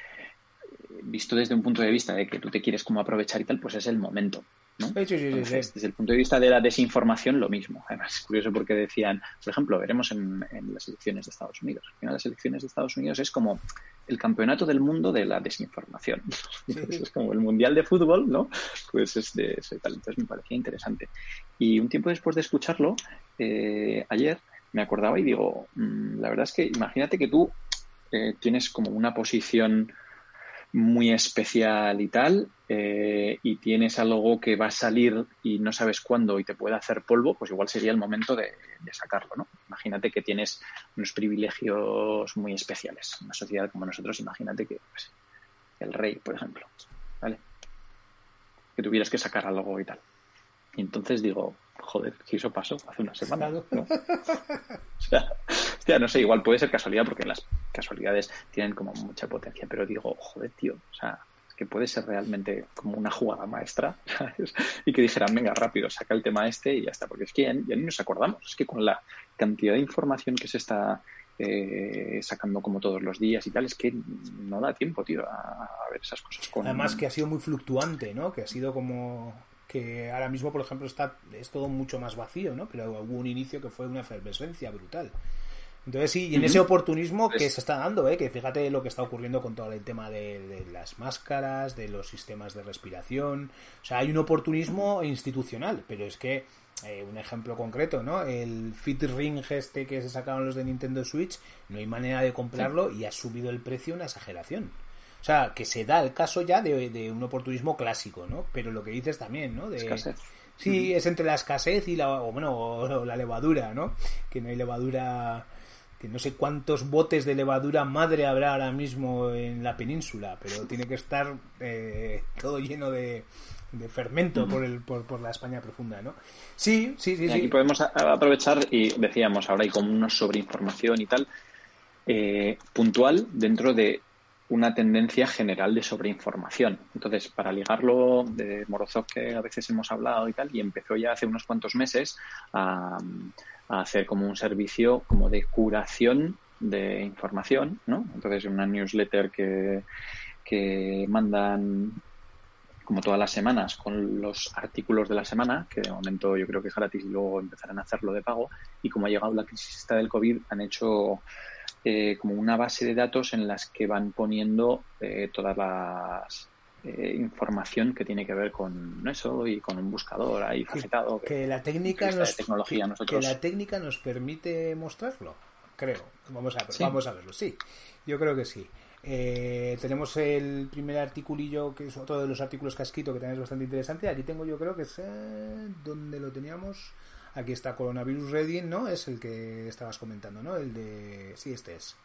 visto desde un punto de vista de que tú te quieres como aprovechar y tal, pues es el momento, ¿no? Sí, sí, sí, Entonces, sí. desde el punto de vista de la desinformación, lo mismo. Además, es curioso porque decían, por ejemplo, veremos en, en las elecciones de Estados Unidos. Al final, las elecciones de Estados Unidos es como el campeonato del mundo de la desinformación. Sí. Es como el mundial de fútbol, ¿no? Pues es de eso y tal. Entonces me parecía interesante. Y un tiempo después de escucharlo, eh, ayer me acordaba y digo, mmm, la verdad es que imagínate que tú eh, tienes como una posición muy especial y tal, eh, y tienes algo que va a salir y no sabes cuándo y te puede hacer polvo, pues igual sería el momento de, de sacarlo, ¿no? Imagínate que tienes unos privilegios muy especiales. Una sociedad como nosotros, imagínate que pues, el rey, por ejemplo, ¿vale? Que tuvieras que sacar algo y tal. Y entonces digo, joder, si eso pasó hace una semana, ¿no? O sea, hostia, no sé, igual puede ser casualidad porque las casualidades tienen como mucha potencia, pero digo, joder, tío, o sea, es que puede ser realmente como una jugada maestra, ¿sabes? Y que dijeran, venga, rápido, saca el tema este y ya está, porque es que ya, ya ni nos acordamos, es que con la cantidad de información que se está eh, sacando como todos los días y tal, es que no da tiempo, tío, a, a ver esas cosas. Con... Además que ha sido muy fluctuante, ¿no? Que ha sido como... que ahora mismo, por ejemplo, está es todo mucho más vacío, ¿no? Pero hubo un inicio que fue una efervescencia brutal. Entonces sí, y en ese oportunismo que se está dando, ¿eh? Que fíjate lo que está ocurriendo con todo el tema de, de las máscaras, de los sistemas de respiración. O sea, hay un oportunismo institucional, pero es que, eh, un ejemplo concreto, ¿no? El Fit Ring este que se sacaron los de Nintendo Switch, no hay manera de comprarlo y ha subido el precio una exageración. O sea, que se da el caso ya de, de un oportunismo clásico, ¿no? Pero lo que dices también, ¿no? De, escasez. Sí, es entre la escasez y la, o bueno, o la levadura, ¿no? Que no hay levadura... que no sé cuántos botes de levadura madre habrá ahora mismo en la península, pero tiene que estar eh, todo lleno de, de fermento por el por, por la España profunda, ¿no? Sí, sí, sí. Y aquí sí. podemos aprovechar y decíamos, ahora hay como una sobreinformación y tal, eh, puntual dentro de una tendencia general de sobreinformación. Entonces, para ligarlo de Morozov, que a veces hemos hablado y tal, y empezó ya hace unos cuantos meses a... a hacer como un servicio como de curación de información, ¿no? Entonces, una newsletter que, que mandan como todas las semanas con los artículos de la semana, que de momento yo creo que es gratis y luego empezarán a hacerlo de pago, y como ha llegado la crisis esta del COVID, han hecho eh, como una base de datos en las que van poniendo eh, todas las Eh, información que tiene que ver con eso y con un buscador ahí facetado que, que la técnica que nos tecnología que, nosotros... que la técnica nos permite mostrarlo, creo. Vamos a ¿Sí? vamos a verlo, sí. Yo creo que sí. Eh, tenemos el primer articulillo, que es otro de los artículos que ha escrito, que también es bastante interesante. Aquí tengo, yo creo que es eh, donde lo teníamos. Aquí está Coronavirus Reading, ¿no? Es el que estabas comentando, ¿no? El de... Sí, este es.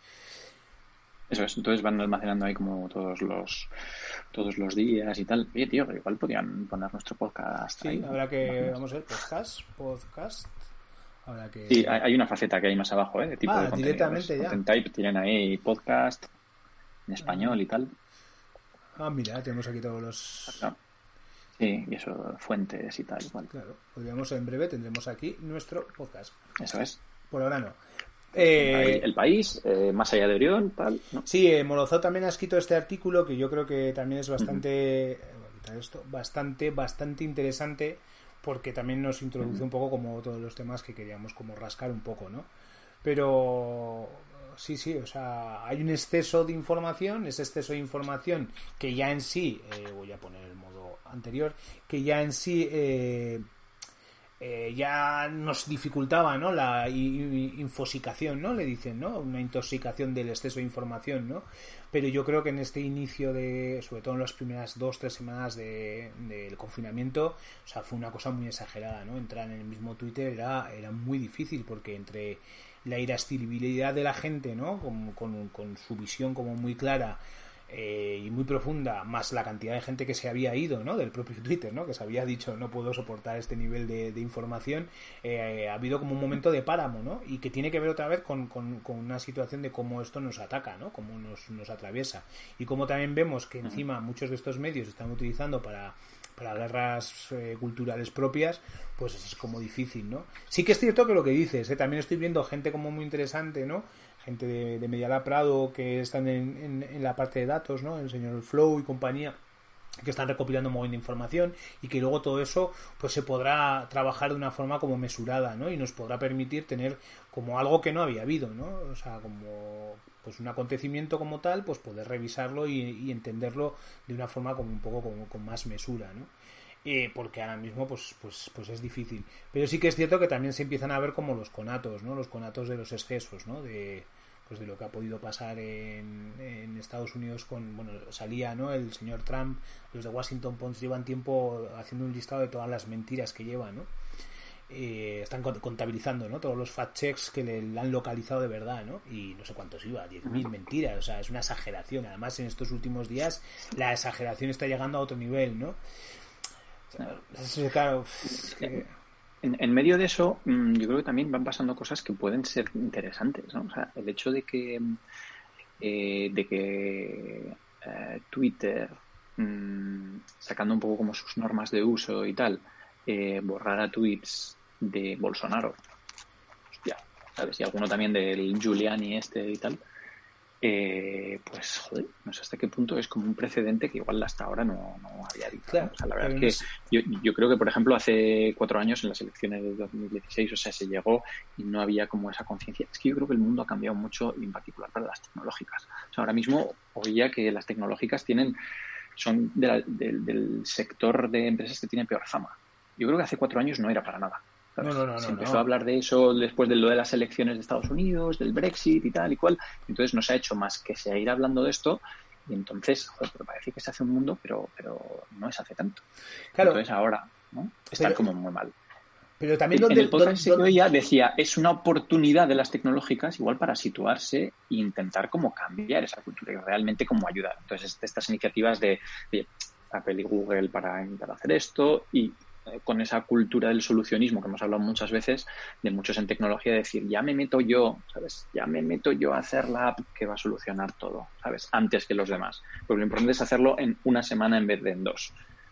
Eso es, entonces van almacenando ahí como todos los todos los días y tal. Oye, tío, igual podrían poner nuestro podcast sí, ahí. Habrá que, vamos a ver, podcast, podcast. Habrá que... Sí, hay una faceta que hay más abajo, ¿eh? De tipo ah, de contenido. directamente ya. Content type, tienen ahí podcast en español y tal. Ah, mira, tenemos aquí todos los... Claro. Sí, y eso, fuentes y tal, igual. Claro, podríamos en breve, tendremos aquí nuestro podcast. Eso es. Por ahora no. Eh, el país, eh, más allá de Orión, tal, ¿no? Sí, eh, Morozov también ha escrito este artículo que yo creo que también es bastante, uh-huh. esto, bastante, bastante interesante, porque también nos introduce uh-huh. un poco como todos los temas que queríamos como rascar un poco, ¿no? Pero sí, sí, o sea, hay un exceso de información, ese exceso de información que ya en sí, eh, voy a poner el modo anterior, que ya en sí eh, Eh, ya nos dificultaba, ¿no? La infosicación, ¿no? Le dicen, ¿no? Una intoxicación del exceso de información, ¿no? Pero yo creo que en este inicio de, sobre todo en las primeras dos, tres semanas de, del confinamiento, o sea, fue una cosa muy exagerada, ¿no? Entrar en el mismo Twitter era, era muy difícil, porque entre la irascibilidad de la gente, ¿no? Con, con, con su visión como muy clara, Eh, y muy profunda, más la cantidad de gente que se había ido, ¿no? Del propio Twitter, ¿no? Que se había dicho, no puedo soportar este nivel de, de información, eh, ha habido como un momento de páramo, ¿no? Y que tiene que ver otra vez con, con, con una situación de cómo esto nos ataca, ¿no? Cómo nos, nos atraviesa. Y como también vemos que encima muchos de estos medios se están utilizando para para guerras eh, culturales propias, pues es como difícil, ¿no? Sí que es cierto que lo que dices, ¿eh? También estoy viendo gente como muy interesante, ¿no? Gente de, de Medialab Prado que están en, en, en la parte de datos, ¿no? El señor Flow y compañía, que están recopilando un montón de información, y que luego todo eso pues se podrá trabajar de una forma como mesurada, ¿no? Y nos podrá permitir tener como algo que no había habido, ¿no? O sea, como pues un acontecimiento como tal, pues poder revisarlo y, y entenderlo de una forma como un poco como, con más mesura, ¿no? Eh, porque ahora mismo pues, pues, pues es difícil. Pero sí que es cierto que también se empiezan a ver como los conatos, ¿no? Los conatos de los excesos, ¿no? De pues de lo que ha podido pasar en, en Estados Unidos con, bueno, salía, ¿no? El señor Trump, los de Washington Post llevan tiempo haciendo un listado de todas las mentiras que lleva, ¿no? Eh, están contabilizando, ¿no? Todos los fact checks que le, le han localizado de verdad, ¿no? Y no sé cuántos iba, diez mil mentiras, o sea, es una exageración. Además, en estos últimos días la exageración está llegando a otro nivel, ¿no? O sea, claro, es que... En, en medio de eso, yo creo que también van pasando cosas que pueden ser interesantes, ¿no? O sea, el hecho de que eh, de que eh, Twitter, mmm, sacando un poco como sus normas de uso y tal, eh, borrara tweets de Bolsonaro, hostia, ¿sabes? Y alguno también del Giuliani este y tal, eh, pues, joder, no sé hasta qué punto es como un precedente que igual hasta ahora no, no había visto. Claro, ¿no? O sea, la verdad es que yo, yo creo que, por ejemplo, hace cuatro años en las elecciones de dos mil dieciséis, o sea, se llegó y no había como esa conciencia. Es que yo creo que el mundo ha cambiado mucho, y en particular para las tecnológicas. O sea, ahora mismo oía que las tecnológicas tienen son de la, de, del sector de empresas que tiene peor fama. Yo creo que hace cuatro años no era para nada. No, no, no, se no, empezó no. a hablar de eso después de lo de las elecciones de Estados Unidos, del Brexit y tal y cual. Entonces no se ha hecho más que seguir hablando de esto y entonces, joder, pues parece que se hace un mundo, pero pero no es hace tanto. Claro. Entonces ahora, ¿no? Están Pero, como muy mal. Pero también En donde, el podcast donde, que oía decía, es una oportunidad de las tecnológicas igual para situarse e intentar como cambiar esa cultura y realmente como ayudar. Entonces estas iniciativas de, de Apple y Google para intentar hacer esto y con esa cultura del solucionismo que hemos hablado muchas veces, de muchos en tecnología, de decir, ya me meto yo, ¿sabes? Ya me meto yo a hacer la app que va a solucionar todo, ¿sabes? Antes que los demás. Pues lo importante es hacerlo en una semana en vez de en dos.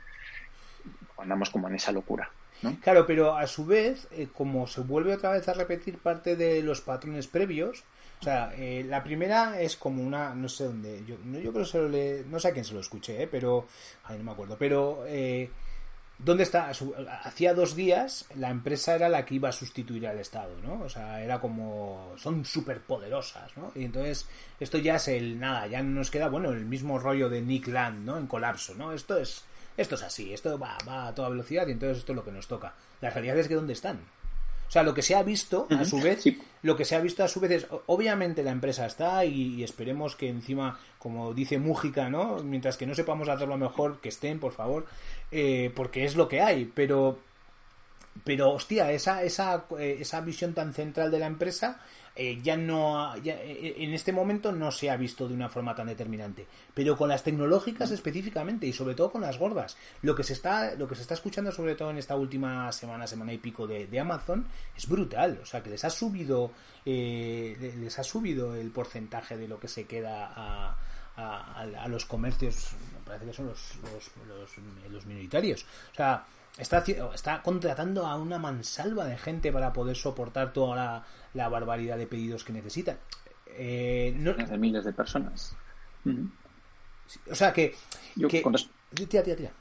Andamos como en esa locura, ¿no? Claro, pero a su vez, eh, como se vuelve otra vez a repetir parte de los patrones previos, o sea, eh, la primera es como una, no sé dónde, yo, no, yo creo que se lo le, no sé a quién se lo escuché, eh, pero, ay, no me acuerdo, pero... Eh, ¿Dónde está? Hacía dos días la empresa era la que iba a sustituir al Estado, ¿no? O sea, era como... Son súper poderosas, ¿no? Y entonces esto ya es el... Nada, ya nos queda, bueno, el mismo rollo de Nick Land, ¿no? En colapso, ¿no? Esto es esto es así, esto va, va a toda velocidad y entonces esto es lo que nos toca. La realidad es que ¿dónde están? O sea, lo que se ha visto, a su vez, sí. lo que se ha visto a su vez es, obviamente la empresa está y, y esperemos que encima, como dice Mújica, ¿no? Mientras que no sepamos hacerlo mejor, que estén, por favor, eh, porque es lo que hay, pero, pero hostia, esa, esa, esa visión tan central de la empresa eh, ya no, ya, en este momento no se ha visto de una forma tan determinante, pero con las tecnológicas específicamente y sobre todo con las gordas, lo que se está, lo que se está escuchando sobre todo en esta última semana, semana y pico de, de Amazon es brutal, o sea que les ha subido, eh, les ha subido el porcentaje de lo que se queda a A, a los comercios, me parece que son los, los, los, los minoritarios. O sea, está, está contratando a una mansalva de gente para poder soportar toda la, la barbaridad de pedidos que necesitan. Eh, no... De miles de personas. Uh-huh. O sea, que... Yo, que... Con... Tira, tira, tira.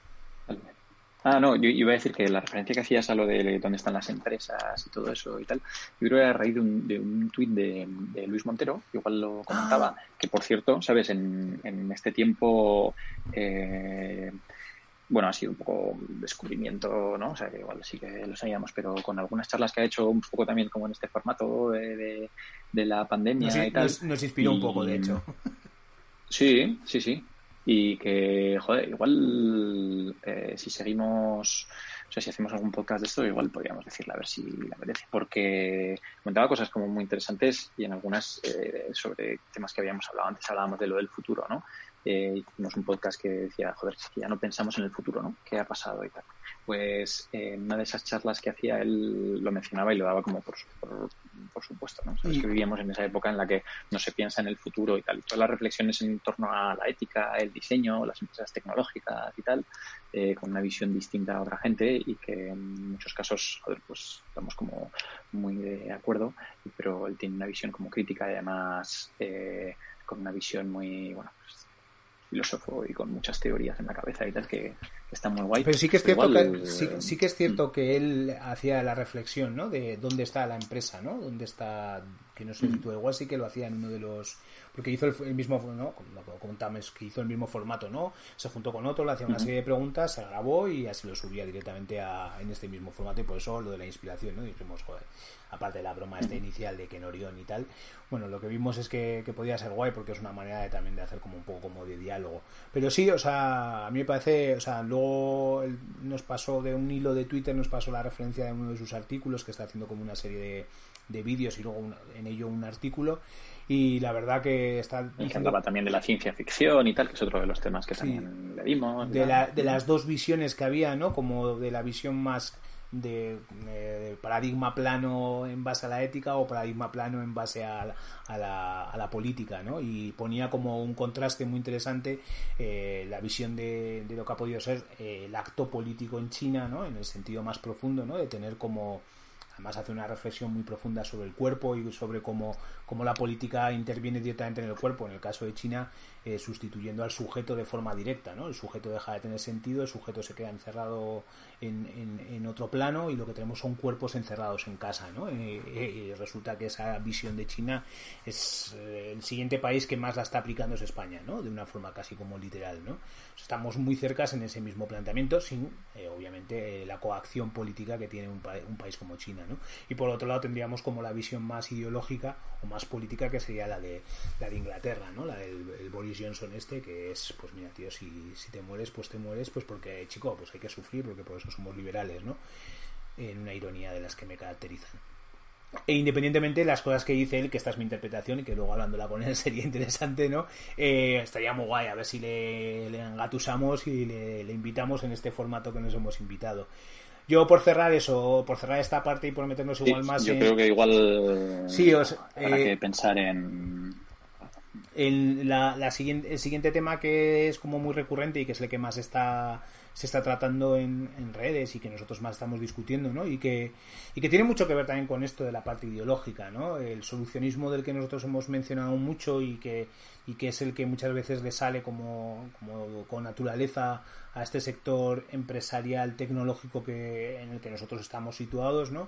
Ah, no, yo iba a decir que la referencia que hacías a lo de dónde están las empresas y todo eso y tal, yo creo que era a raíz de un, de un tuit de, de Luis Montero, igual lo comentaba, ah. que por cierto, sabes, en, en este tiempo, eh, bueno, ha sido un poco descubrimiento, ¿no? O sea, que igual sí que lo sabíamos, pero con algunas charlas que ha hecho un poco también como en este formato de, de, de la pandemia nos, y tal. Nos, nos inspiró y, un poco, de hecho. Sí, sí, sí. Y que, joder, igual eh, si seguimos, o sea, si hacemos algún podcast de esto, igual podríamos decirle a ver si la merece, porque comentaba cosas como muy interesantes y en algunas eh, sobre temas que habíamos hablado antes, hablábamos de lo del futuro, ¿no? Eh, hicimos un podcast que decía, joder, es que ya no pensamos en el futuro, ¿no? ¿Qué ha pasado y tal? Pues en eh, una de esas charlas que hacía él lo mencionaba y lo daba como por, por, por supuesto, ¿no? Sabes que vivíamos en esa época en la que no se piensa en el futuro y tal. Y todas las reflexiones en torno a la ética, el diseño, las empresas tecnológicas y tal, eh, con una visión distinta a otra gente y que en muchos casos, joder, pues estamos como muy de acuerdo, pero él tiene una visión como crítica y además eh, con una visión muy, bueno, pues, filósofo y con muchas teorías en la cabeza y tal que, que está muy guay. Pero sí que es cierto igual, que sí, sí que es cierto que él hacía la reflexión, ¿no? De dónde está la empresa, ¿no? Dónde está, que no sé si tú igual sí que lo hacía en uno de los, porque hizo el, el mismo, ¿no? Como comentamos, que hizo el mismo formato, ¿no? Se juntó con otro, le hacía una uh-huh. serie de preguntas, se grabó y así lo subía directamente a, en este mismo formato y por eso lo de la inspiración, ¿no? Y dijimos, joder, aparte de la broma esta inicial de Ken Orión y tal, bueno, lo que vimos es que, que podía ser guay porque es una manera de, también de hacer como un poco como de diálogo. Pero sí, o sea, a mí me parece, o sea, luego nos pasó de un hilo de Twitter, nos pasó la referencia de uno de sus artículos que está haciendo como una serie de, de vídeos y luego un, en ello un artículo y la verdad que está diciendo... que hablaba también de la ciencia ficción y tal, que es otro de los temas que sí, también le dimos. De, la, de las dos visiones que había, ¿no? Como de la visión más de, de paradigma plano en base a la ética o paradigma plano en base a, a, la, a la política, ¿no? Y ponía como un contraste muy interesante eh, la visión de, de lo que ha podido ser eh, el acto político en China, ¿no? En el sentido más profundo, ¿no? De tener como Además hace una reflexión muy profunda sobre el cuerpo y sobre cómo, cómo la política interviene directamente en el cuerpo, en el caso de China, eh, sustituyendo al sujeto de forma directa, ¿no? El sujeto deja de tener sentido, el sujeto se queda encerrado en, en, en otro plano y lo que tenemos son cuerpos encerrados en casa, ¿no? Y, y resulta que esa visión de China es eh, el siguiente país que más la está aplicando es España, ¿no? De una forma casi como literal, ¿no? Estamos muy cercas en ese mismo planteamiento sin, eh, obviamente, eh, la coacción política que tiene un, pa- un país como China, ¿no? Y por otro lado tendríamos como la visión más ideológica o más política que sería la de la de Inglaterra, ¿no? La del el Boris Johnson este, que es, pues mira, tío, si, si te mueres, pues te mueres, pues porque, chico, pues hay que sufrir, porque por eso somos liberales, ¿no? En una ironía de las que me caracterizan. E independientemente de las cosas que dice él, que esta es mi interpretación y que luego hablándola con él sería interesante, ¿no? Eh, estaría muy guay a ver si le, le engatusamos y le, le invitamos en este formato que nos hemos invitado. Yo por cerrar eso, por cerrar esta parte y por meternos igual Sí, más yo en... creo que igual Sí, os, habrá eh, que pensar en... el, la, la siguiente, el siguiente tema que es como muy recurrente y que es el que más está se está tratando en, en redes y que nosotros más estamos discutiendo, ¿no? Y que, y que tiene mucho que ver también con esto de la parte ideológica, ¿no? El solucionismo del que nosotros hemos mencionado mucho y que, y que es el que muchas veces le sale como, como con naturaleza a este sector empresarial tecnológico que, en el que nosotros estamos situados, ¿no?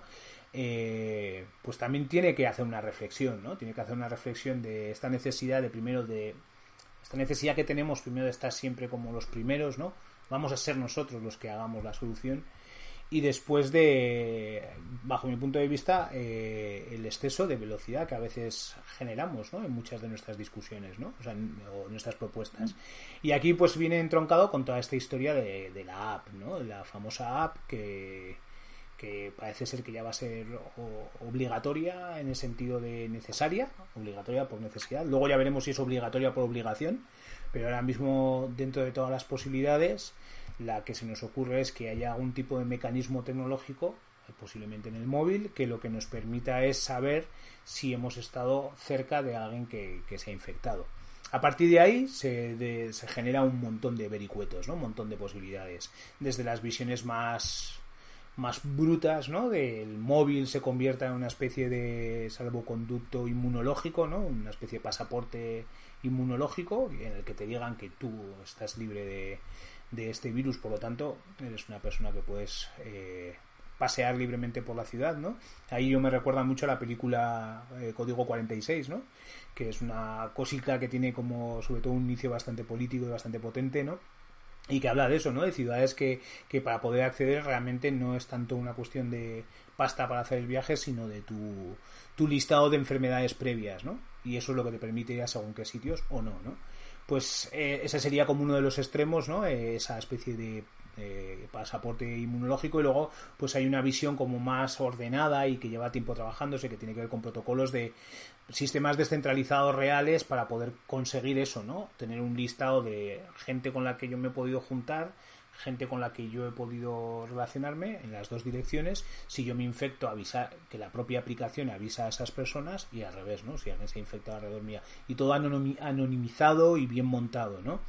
Eh, pues también tiene que hacer una reflexión, ¿no? Tiene que hacer una reflexión de esta necesidad de primero de esta necesidad que tenemos primero de estar siempre como los primeros, ¿no? Vamos a ser nosotros los que hagamos la solución y después de, bajo mi punto de vista, eh, el exceso de velocidad que a veces generamos, ¿no? En muchas de nuestras discusiones, ¿no? O sea, en, o nuestras propuestas. Y aquí pues viene entroncado con toda esta historia de, de la app, ¿no? La famosa app que que parece ser que ya va a ser o, obligatoria en el sentido de necesaria, obligatoria por necesidad. Luego ya veremos si es obligatoria por obligación, pero ahora mismo dentro de todas las posibilidades la que se nos ocurre es que haya algún tipo de mecanismo tecnológico, posiblemente en el móvil, que lo que nos permita es saber si hemos estado cerca de alguien que, que se ha infectado. A partir de ahí se, de, se genera un montón de vericuetos, ¿no? Un montón de posibilidades, desde las visiones más más brutas, ¿no? Del móvil se convierta en una especie de salvoconducto inmunológico, ¿no? Una especie de pasaporte inmunológico en el que te digan que tú estás libre de, de este virus, por lo tanto eres una persona que puedes eh, pasear libremente por la ciudad, ¿no? Ahí yo me recuerda mucho a la película eh, Código cuarenta y seis, ¿no? Que es una cosica que tiene como sobre todo un inicio bastante político y bastante potente, ¿no? Y que habla de eso, ¿no? De ciudades que, que para poder acceder realmente no es tanto una cuestión de pasta para hacer el viaje, sino de tu, tu listado de enfermedades previas, ¿no? Y eso es lo que te permite ir a según qué sitios o no, ¿no? Pues eh, ese sería como uno de los extremos, ¿no? Eh, esa especie de eh, pasaporte inmunológico y luego pues hay una visión como más ordenada y que lleva tiempo trabajándose, que tiene que ver con protocolos de sistemas descentralizados reales para poder conseguir eso, ¿no? Tener un listado de gente con la que yo me he podido juntar, gente con la que yo he podido relacionarme en las dos direcciones. Si yo me infecto, avisar que la propia aplicación avisa a esas personas y al revés, ¿no? Si alguien se ha infectado alrededor mía. Y todo anonimizado y bien montado, ¿no?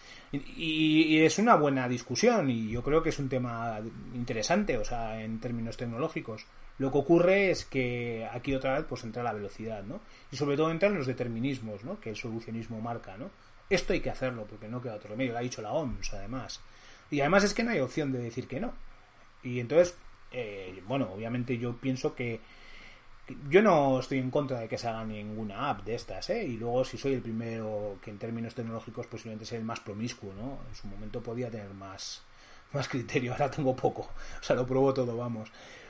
Y, y es una buena discusión y yo creo que es un tema interesante, o sea, en términos tecnológicos. Lo que ocurre es que aquí otra vez pues entra la velocidad, ¿no? Y sobre todo entran los determinismos, ¿no? Que el solucionismo marca, ¿no? Esto hay que hacerlo porque no queda otro remedio, lo ha dicho la O M S además. Y además es que no hay opción de decir que no. Y entonces, eh, bueno, obviamente yo pienso que yo no estoy en contra de que se haga ninguna app de estas, ¿eh? Y luego si soy el primero que en términos tecnológicos posiblemente sea el más promiscuo, ¿no? En su momento podía tener más, más criterio, ahora tengo poco. O sea, lo pruebo todo, vamos.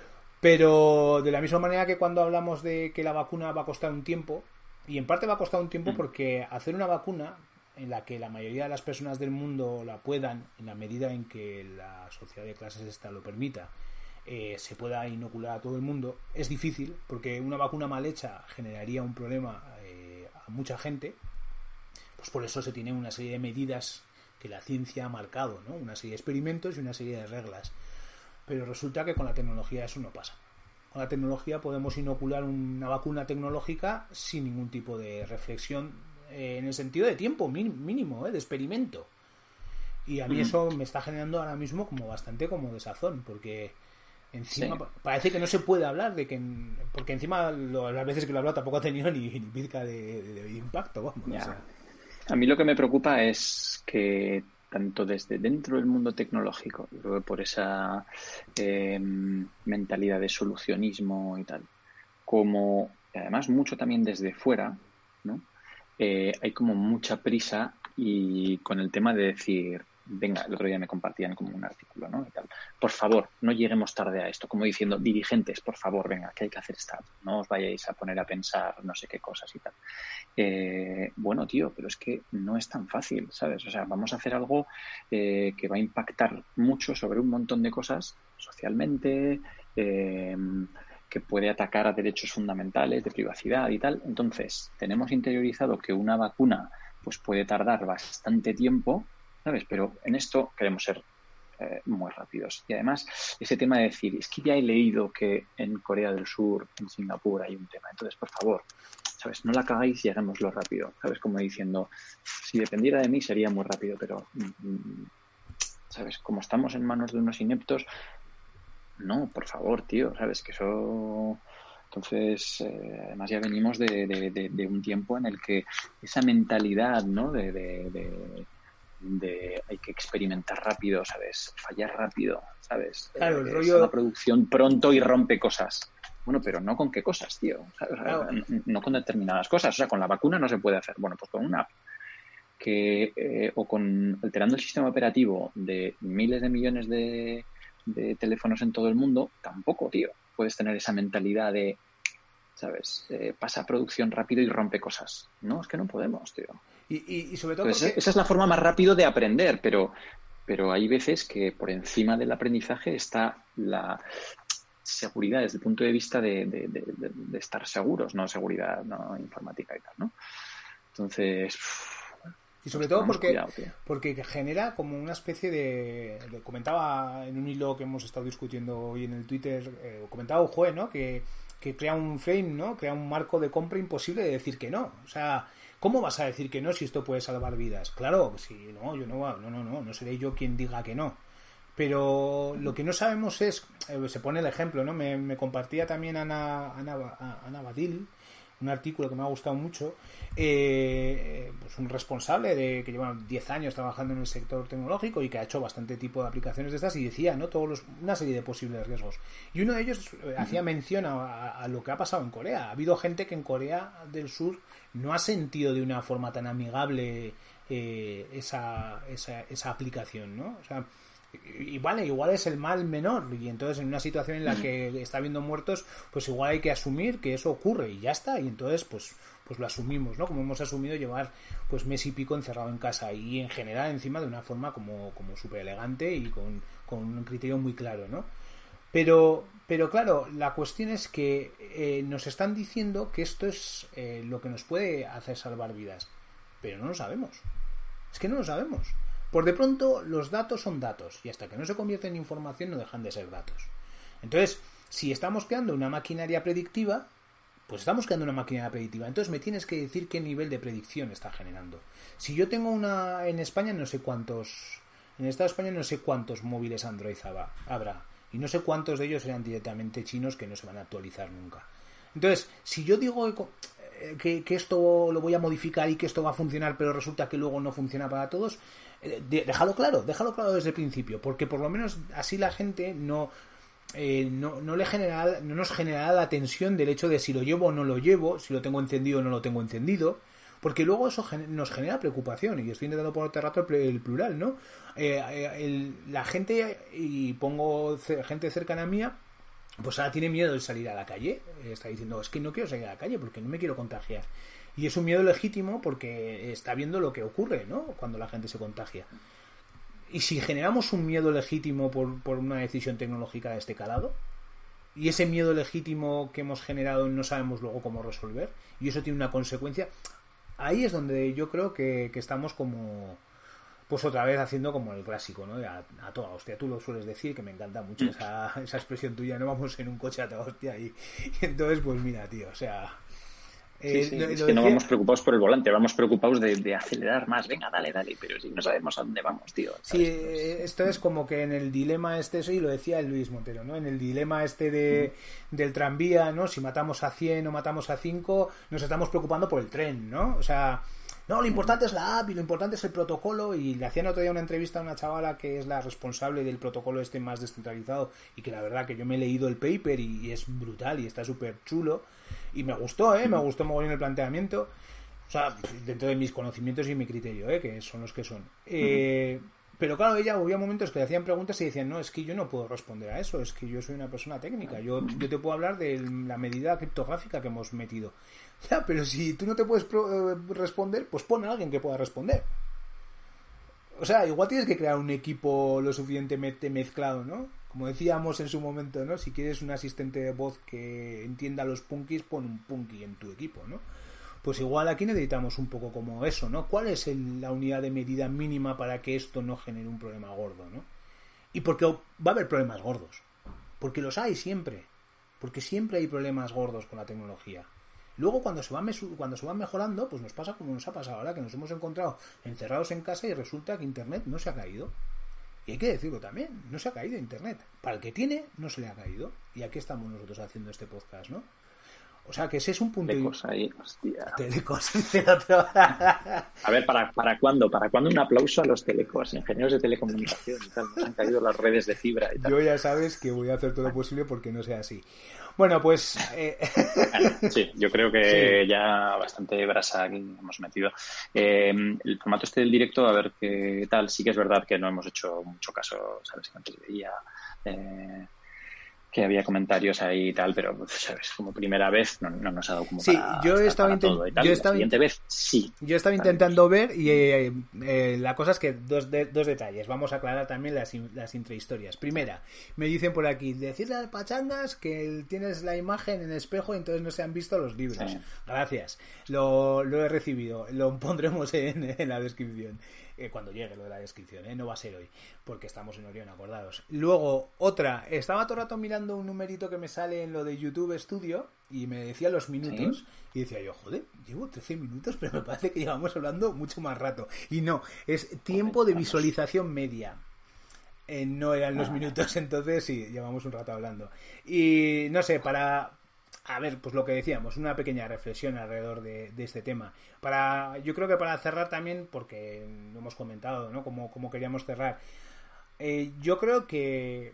Pero de la misma manera que cuando hablamos de que la vacuna va a costar un tiempo, y en parte va a costar un tiempo porque hacer una vacuna en la que la mayoría de las personas del mundo la puedan, en la medida en que la sociedad de clases esta lo permita, eh, se pueda inocular a todo el mundo, es difícil porque una vacuna mal hecha generaría un problema eh, a mucha gente. Pues por eso se tiene una serie de medidas que la ciencia ha marcado, ¿no? Una serie de experimentos y una serie de reglas. Pero resulta que con la tecnología eso no pasa. Con la tecnología podemos inocular una vacuna tecnológica sin ningún tipo de reflexión eh, en el sentido de tiempo mínimo, eh, de experimento. Y a mí eso me está generando ahora mismo como bastante como desazón, porque Encima Sí. parece que no se puede hablar de que... Porque encima lo, las veces que lo he hablado tampoco ha tenido ni, ni pizca de, de, de impacto, vamos. Ya. O sea. A mí lo que me preocupa es que tanto desde dentro del mundo tecnológico, y luego por esa eh, mentalidad de solucionismo y tal, como además mucho también desde fuera, ¿no? Eh, hay como mucha prisa y con el tema de decir, venga, el otro día me compartían como un artículo, ¿no? Y tal, por favor, no lleguemos tarde a esto, como diciendo, dirigentes, por favor, venga, que hay que hacer esto, no os vayáis a poner a pensar no sé qué cosas y tal. Eh, bueno, tío, pero es que no es tan fácil, ¿sabes? O sea, vamos a hacer algo eh, que va a impactar mucho sobre un montón de cosas socialmente, eh, que puede atacar a derechos fundamentales de privacidad y tal. Entonces, tenemos interiorizado que una vacuna pues puede tardar bastante tiempo, ¿sabes? Pero en esto queremos ser eh, muy rápidos. Y además, ese tema de decir, es que ya he leído que en Corea del Sur, en Singapur hay un tema. Entonces, por favor, ¿sabes? No la cagáis y hagámoslo rápido. ¿Sabes? Como diciendo, si dependiera de mí sería muy rápido, pero, ¿sabes? Como estamos en manos de unos ineptos, no, por favor, tío, ¿sabes? Que eso... Entonces, eh, además ya venimos de, de, de, de un tiempo en el que esa mentalidad, ¿no? De, de, de, de hay que experimentar rápido, ¿sabes? Fallar rápido, ¿sabes? Claro, el Eh, rollo... la producción pronto y rompe cosas. Bueno, pero no con qué cosas, tío. ¿Sabes? Claro. No con determinadas cosas. O sea, con la vacuna no se puede hacer. Bueno, pues con una app. Que, eh, o con alterando el sistema operativo de miles de millones de, de teléfonos en todo el mundo, tampoco, tío. Puedes tener esa mentalidad de, ¿sabes? Eh, pasa producción rápido y rompe cosas. No, es que no podemos, tío. Y, y, y sobre todo Entonces, porque... esa es la forma más rápido de aprender, pero, pero hay veces que por encima del aprendizaje está la seguridad desde el punto de vista de, de, de, de, de estar seguros, no seguridad no informática y tal, ¿no? Entonces... Y sobre pues todo porque, cuidado, porque genera como una especie de... Lo comentaba en un hilo que hemos estado discutiendo hoy en el Twitter, eh, comentaba Ujue, ¿no? Que, que crea un frame, ¿no? Crea un marco de compra imposible de decir que no. O sea, ¿cómo vas a decir que no si esto puede salvar vidas? Claro, si no, yo no, no, no, no, no seré yo quien diga que no. Pero lo que no sabemos es, eh, se pone el ejemplo, ¿no? Me, me compartía también Ana, Ana, Ana Badil un artículo que me ha gustado mucho, eh, pues un responsable de que lleva diez años trabajando en el sector tecnológico y que ha hecho bastante tipo de aplicaciones de estas y decía, ¿no? Todos los, una serie de posibles riesgos. Y uno de ellos eh, hacía mención a, a lo que ha pasado en Corea. Ha habido gente que en Corea del Sur no ha sentido de una forma tan amigable eh, esa, esa, esa aplicación, ¿no? O sea, y vale, igual es el mal menor y entonces en una situación en la que está habiendo muertos, pues igual hay que asumir que eso ocurre y ya está, y entonces pues pues lo asumimos, ¿no? Como hemos asumido llevar pues mes y pico encerrado en casa y en general encima de una forma como, como súper elegante y con, con un criterio muy claro, ¿no? Pero, pero claro, la cuestión es que eh, nos están diciendo que esto es eh, lo que nos puede hacer salvar vidas, pero no lo sabemos, es que no lo sabemos. Por de pronto, los datos son datos y hasta que no se convierten en información no dejan de ser datos. Entonces, si estamos creando una maquinaria predictiva, pues estamos creando una maquinaria predictiva. Entonces me tienes que decir qué nivel de predicción está generando. Si yo tengo una... En España no sé cuántos... En el Estado de España no sé cuántos móviles Android habrá. Y no sé cuántos de ellos serán directamente chinos que no se van a actualizar nunca. Entonces, si yo digo que, que esto lo voy a modificar y que esto va a funcionar, pero resulta que luego no funciona para todos... Déjalo claro, déjalo claro desde el principio, porque por lo menos así la gente no, eh, no, no le generará, no nos generará la tensión del hecho de si lo llevo o no lo llevo, si lo tengo encendido o no lo tengo encendido, porque luego eso gen- nos genera preocupación, y estoy intentando poner otro rato el, el plural, ¿no? Eh, eh, el, la gente, y pongo c- gente cercana a mía, pues ahora tiene miedo de salir a la calle, eh, está diciendo, es que no quiero salir a la calle porque no me quiero contagiar. Y es un miedo legítimo porque está viendo lo que ocurre, ¿no? Cuando la gente se contagia. Y si generamos un miedo legítimo por, por una decisión tecnológica de este calado, y ese miedo legítimo que hemos generado no sabemos luego cómo resolver, y eso tiene una consecuencia, ahí es donde yo creo que, que estamos como... Pues otra vez haciendo como el clásico, ¿no? A, a toda hostia, tú lo sueles decir, que me encanta mucho esa, esa expresión tuya, no vamos en un coche a toda hostia, y, y entonces, pues mira, tío, o sea... Sí, sí, eh, es que no vamos preocupados por el volante, vamos preocupados de, de acelerar más. Venga, dale, dale, pero si no sabemos a dónde vamos, tío. Sí, esto es como que en el dilema este, eso y lo decía el Luis Montero, ¿no? En el dilema este de, uh-huh. del tranvía, ¿no? Si matamos a cien o matamos a cinco, nos estamos preocupando por el tren, ¿no? O sea, no, lo importante uh-huh. es la app y lo importante es el protocolo. Y le hacían otro día una entrevista a una chavala que es la responsable del protocolo este más descentralizado y que la verdad que yo me he leído el paper y, y es brutal y está súper chulo. Y me gustó, ¿eh? Me gustó mogollón el planteamiento. O sea, dentro de mis conocimientos y mi criterio, ¿eh? Que son los que son. Eh, uh-huh. Pero claro, ella había momentos que le hacían preguntas y decían, no, es que yo no puedo responder a eso, es que yo soy una persona técnica. Yo, yo te puedo hablar de la medida criptográfica que hemos metido. Ya, pero si tú no te puedes pro- eh, responder, pues pon a alguien que pueda responder. O sea, igual tienes que crear un equipo lo suficientemente mezclado, ¿no? Como decíamos en su momento, ¿no? Si quieres un asistente de voz que entienda los punkis, pon un punky en tu equipo, ¿no? Pues igual aquí necesitamos un poco como eso, ¿no? ¿Cuál es el, la unidad de medida mínima para que esto no genere un problema gordo, ¿no? Y porque va a haber problemas gordos. Porque los hay siempre. Porque siempre hay problemas gordos con la tecnología. Luego cuando se van mesu- cuando se van mejorando, pues nos pasa como nos ha pasado ahora, que nos hemos encontrado encerrados en casa y resulta que Internet no se ha caído. Y hay que decirlo también, no se ha caído Internet. Para el que tiene, no se le ha caído. Y aquí estamos nosotros haciendo este podcast, ¿no? O sea, que ese es un punto... Telecos ahí, hostia. Telecos. A ver, ¿para, ¿para cuándo? ¿Para cuándo un aplauso a los telecos, ingenieros de telecomunicación y tal? Nos han caído las redes de fibra y tal. Yo ya sabes que voy a hacer todo lo posible porque no sea así. Bueno, pues... Eh... Bueno, sí, yo creo que sí. ya bastante brasa aquí hemos metido. Eh, el formato este del directo, a ver qué tal. Sí que es verdad que no hemos hecho mucho caso, ¿sabes? Que antes veía... Eh... que había comentarios ahí y tal, pero, ¿sabes? Como primera vez no, no nos ha dado como sí, para, yo estaba para intent- todo y tal. Yo La estaba siguiente int- vez, sí. Yo estaba intentando ver y eh, eh, la cosa es que dos, de, dos detalles. Vamos a aclarar también las, las intrahistorias. Primera, me dicen por aquí, decirle al Pachangas que tienes la imagen en espejo y entonces no se han visto los libros. Sí. Gracias. Lo, lo he recibido. Lo pondremos en, en la descripción. Eh, cuando llegue lo de la descripción, ¿eh? No va a ser hoy, porque estamos en Orión, acordados. Luego, otra, estaba todo el rato mirando un numerito que me sale en lo de YouTube Studio y me decía los minutos, ¿sí? Y decía yo, joder, llevo trece minutos, pero me parece que llevamos hablando mucho más rato. Y no, es tiempo de visualización media. Eh, no eran los minutos, entonces sí, llevamos un rato hablando. Y no sé, para... A ver, pues lo que decíamos, una pequeña reflexión alrededor de, de este tema. Para, yo creo que para cerrar también, porque lo hemos comentado, ¿no? Como, como queríamos cerrar. Eh, yo creo que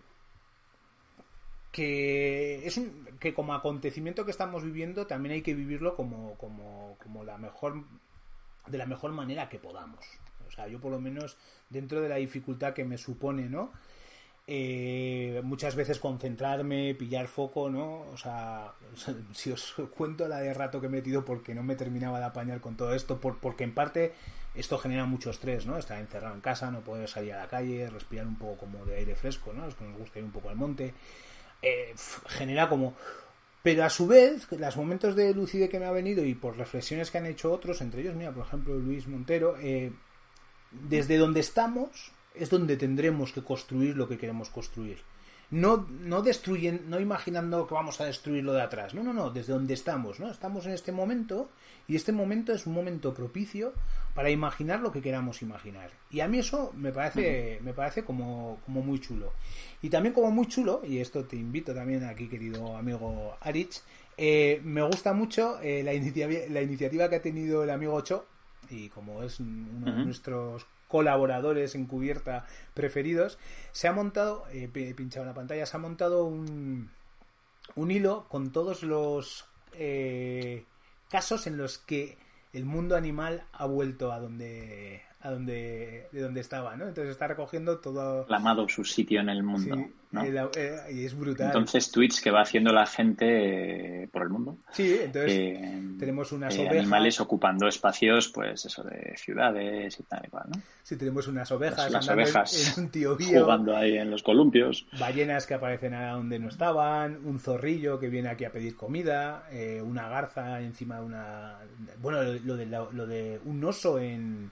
que es un, que como acontecimiento que estamos viviendo también hay que vivirlo como, como, como la mejor de la mejor manera que podamos. O sea, yo por lo menos dentro de la dificultad que me supone, ¿no? Eh, muchas veces concentrarme, pillar foco, ¿no? O sea, si os cuento la de rato que he metido porque no me terminaba de apañar con todo esto, por, porque en parte esto genera mucho estrés, ¿no? Estar encerrado en casa, no poder salir a la calle, respirar un poco como de aire fresco, ¿no? Es que nos gusta ir un poco al monte. Eh, genera como... Pero a su vez, los momentos de lucidez que me ha venido y por reflexiones que han hecho otros, entre ellos, mira, por ejemplo, Luis Montero, eh, desde donde estamos... es donde tendremos que construir lo que queremos construir. No, no destruyen, no imaginando que vamos a destruir lo de atrás. No, no, no, desde donde estamos, ¿no? Estamos en este momento y este momento es un momento propicio para imaginar lo que queramos imaginar. Y a mí eso me parece, me parece como, como muy chulo. Y también como muy chulo, y esto te invito también aquí, querido amigo Arich, eh, me gusta mucho eh, la, iniciativa, la iniciativa que ha tenido el amigo Cho, y como es uno uh-huh. de nuestros colaboradores encubierta preferidos, se ha montado, eh, he pinchado en la pantalla, se ha montado un, un hilo con todos los eh, casos en los que el mundo animal ha vuelto a donde a donde de donde estaba, ¿no? Entonces está recogiendo todo, reclamado su sitio en el mundo, sí, ¿no? el, eh, y es brutal. Entonces tweets que va haciendo la gente eh, por el mundo. Sí, entonces eh, tenemos unas eh, ovejas, animales ocupando espacios, pues eso de ciudades y tal y cual, ¿no? Sí, tenemos unas ovejas, las, las ovejas en un tío bío, jugando ahí en los columpios, ballenas que aparecen a donde no estaban, un zorrillo que viene aquí a pedir comida, eh, una garza encima de una, bueno, lo de lo de un oso en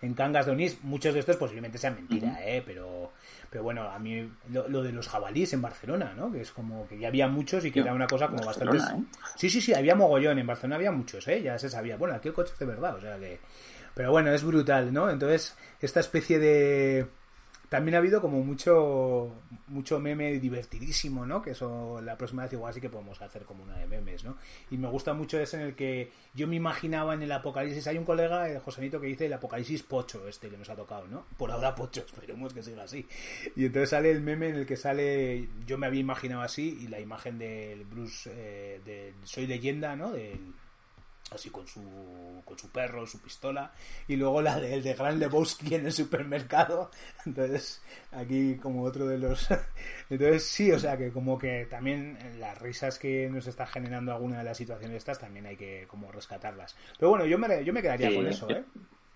en Cangas de Onís. Muchos de estos posiblemente sean mentira, uh-huh. ¿eh? Pero, pero bueno, a mí lo, lo de los jabalíes en Barcelona, ¿no? Que es como que ya había muchos y que Yo, era una cosa como bastante... ¿eh? Sí, sí, sí, había mogollón. En Barcelona había muchos, ¿eh? Ya se sabía. Bueno, aquí el coche es de verdad, o sea que... Pero bueno, es brutal, ¿no? Entonces, esta especie de... También ha habido como mucho mucho meme divertidísimo, ¿no? Que eso la próxima vez igual sí que podemos hacer como una de memes, ¿no? Y me gusta mucho ese en el que yo me imaginaba en el apocalipsis. Hay un colega, el Josénito, que dice el apocalipsis pocho este que nos ha tocado, ¿no? Por ahora pocho, esperemos que siga así. Y entonces sale el meme en el que sale, yo me había imaginado así, y la imagen del Bruce, eh, de Soy Leyenda, ¿no? Del... así con su con su perro, su pistola, y luego la de, el de Gran Lebowski en el supermercado. Entonces aquí como otro de los entonces sí, o sea que como que también las risas que nos está generando alguna de las situaciones estas también hay que como rescatarlas. Pero bueno, yo me yo me quedaría sí, con eso, ¿eh?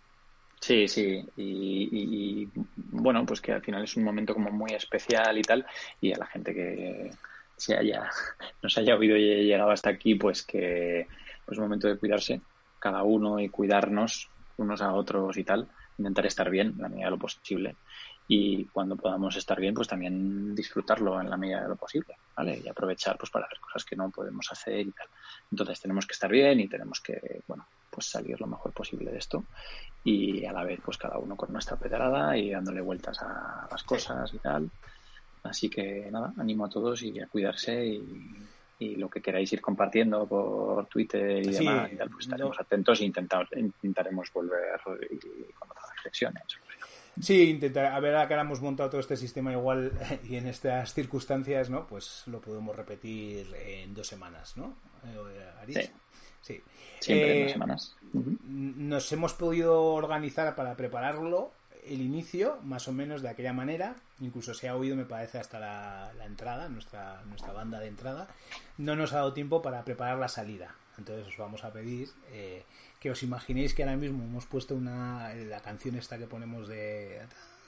Sí, sí, y, y, y bueno, pues que al final es un momento como muy especial y tal, y a la gente que se haya nos haya oído y haya llegado hasta aquí, pues que es un momento de cuidarse cada uno y cuidarnos unos a otros y tal, intentar estar bien en la medida de lo posible, y cuando podamos estar bien pues también disfrutarlo en la medida de lo posible, ¿vale? Y aprovechar pues para hacer cosas que no podemos hacer y tal. Entonces tenemos que estar bien y tenemos que, bueno, pues salir lo mejor posible de esto, y a la vez pues cada uno con nuestra pedrada y dándole vueltas a las cosas y tal. Así que nada, animo a todos y a cuidarse, y y lo que queráis ir compartiendo por Twitter y sí, demás y tal, pues estaremos lo... atentos e intentar, intentaremos volver y, con otras reflexiones. Sí, intentar, a ver, acá hemos montado todo este sistema igual y en estas circunstancias, ¿no? Pues lo podemos repetir en dos semanas, ¿no? ¿Aritz? Sí. Sí. Siempre eh, en dos semanas. Uh-huh. Nos hemos podido organizar para prepararlo, el inicio, más o menos de aquella manera. Incluso se ha oído, me parece, hasta la, la entrada, nuestra, nuestra banda de entrada. No nos ha dado tiempo para preparar la salida. Entonces os vamos a pedir eh, que os imaginéis que ahora mismo hemos puesto una la canción esta que ponemos de...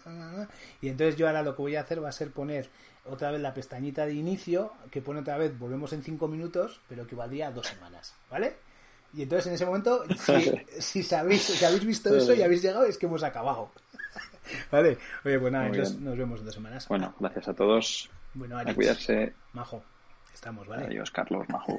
Y entonces yo ahora lo que voy a hacer va a ser poner otra vez la pestañita de inicio, que pone otra vez volvemos en cinco minutos, pero que valdría dos semanas, ¿vale? Y entonces en ese momento, si, si, sabéis, si habéis visto eso y habéis llegado, es que hemos acabado. Vale, oye, pues nada, entonces nos vemos en dos semanas. Bueno, gracias a todos. Bueno, a cuidarse. Majo, estamos, ¿vale? Adiós, Carlos, Majo.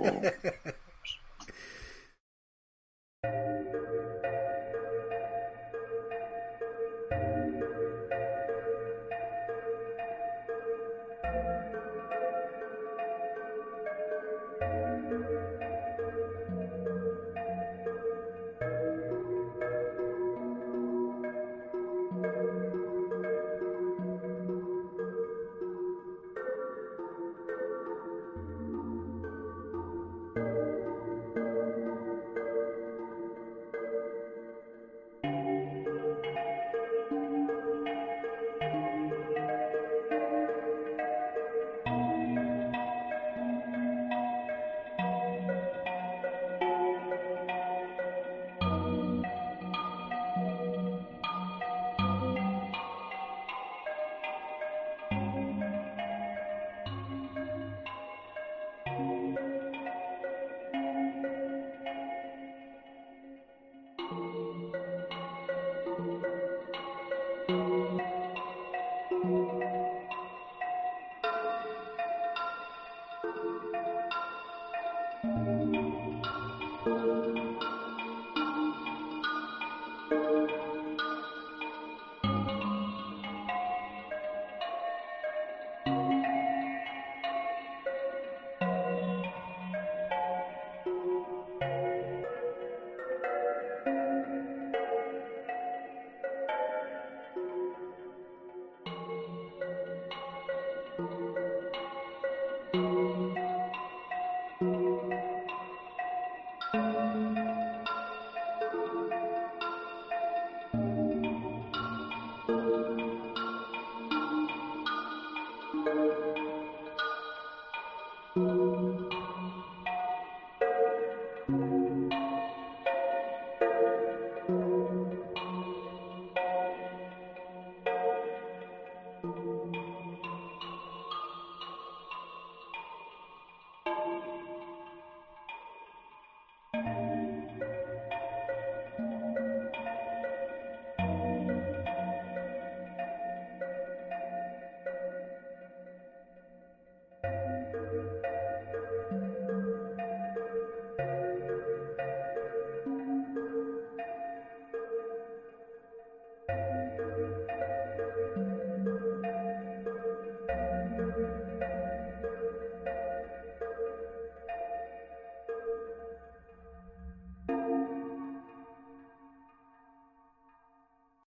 Thank you.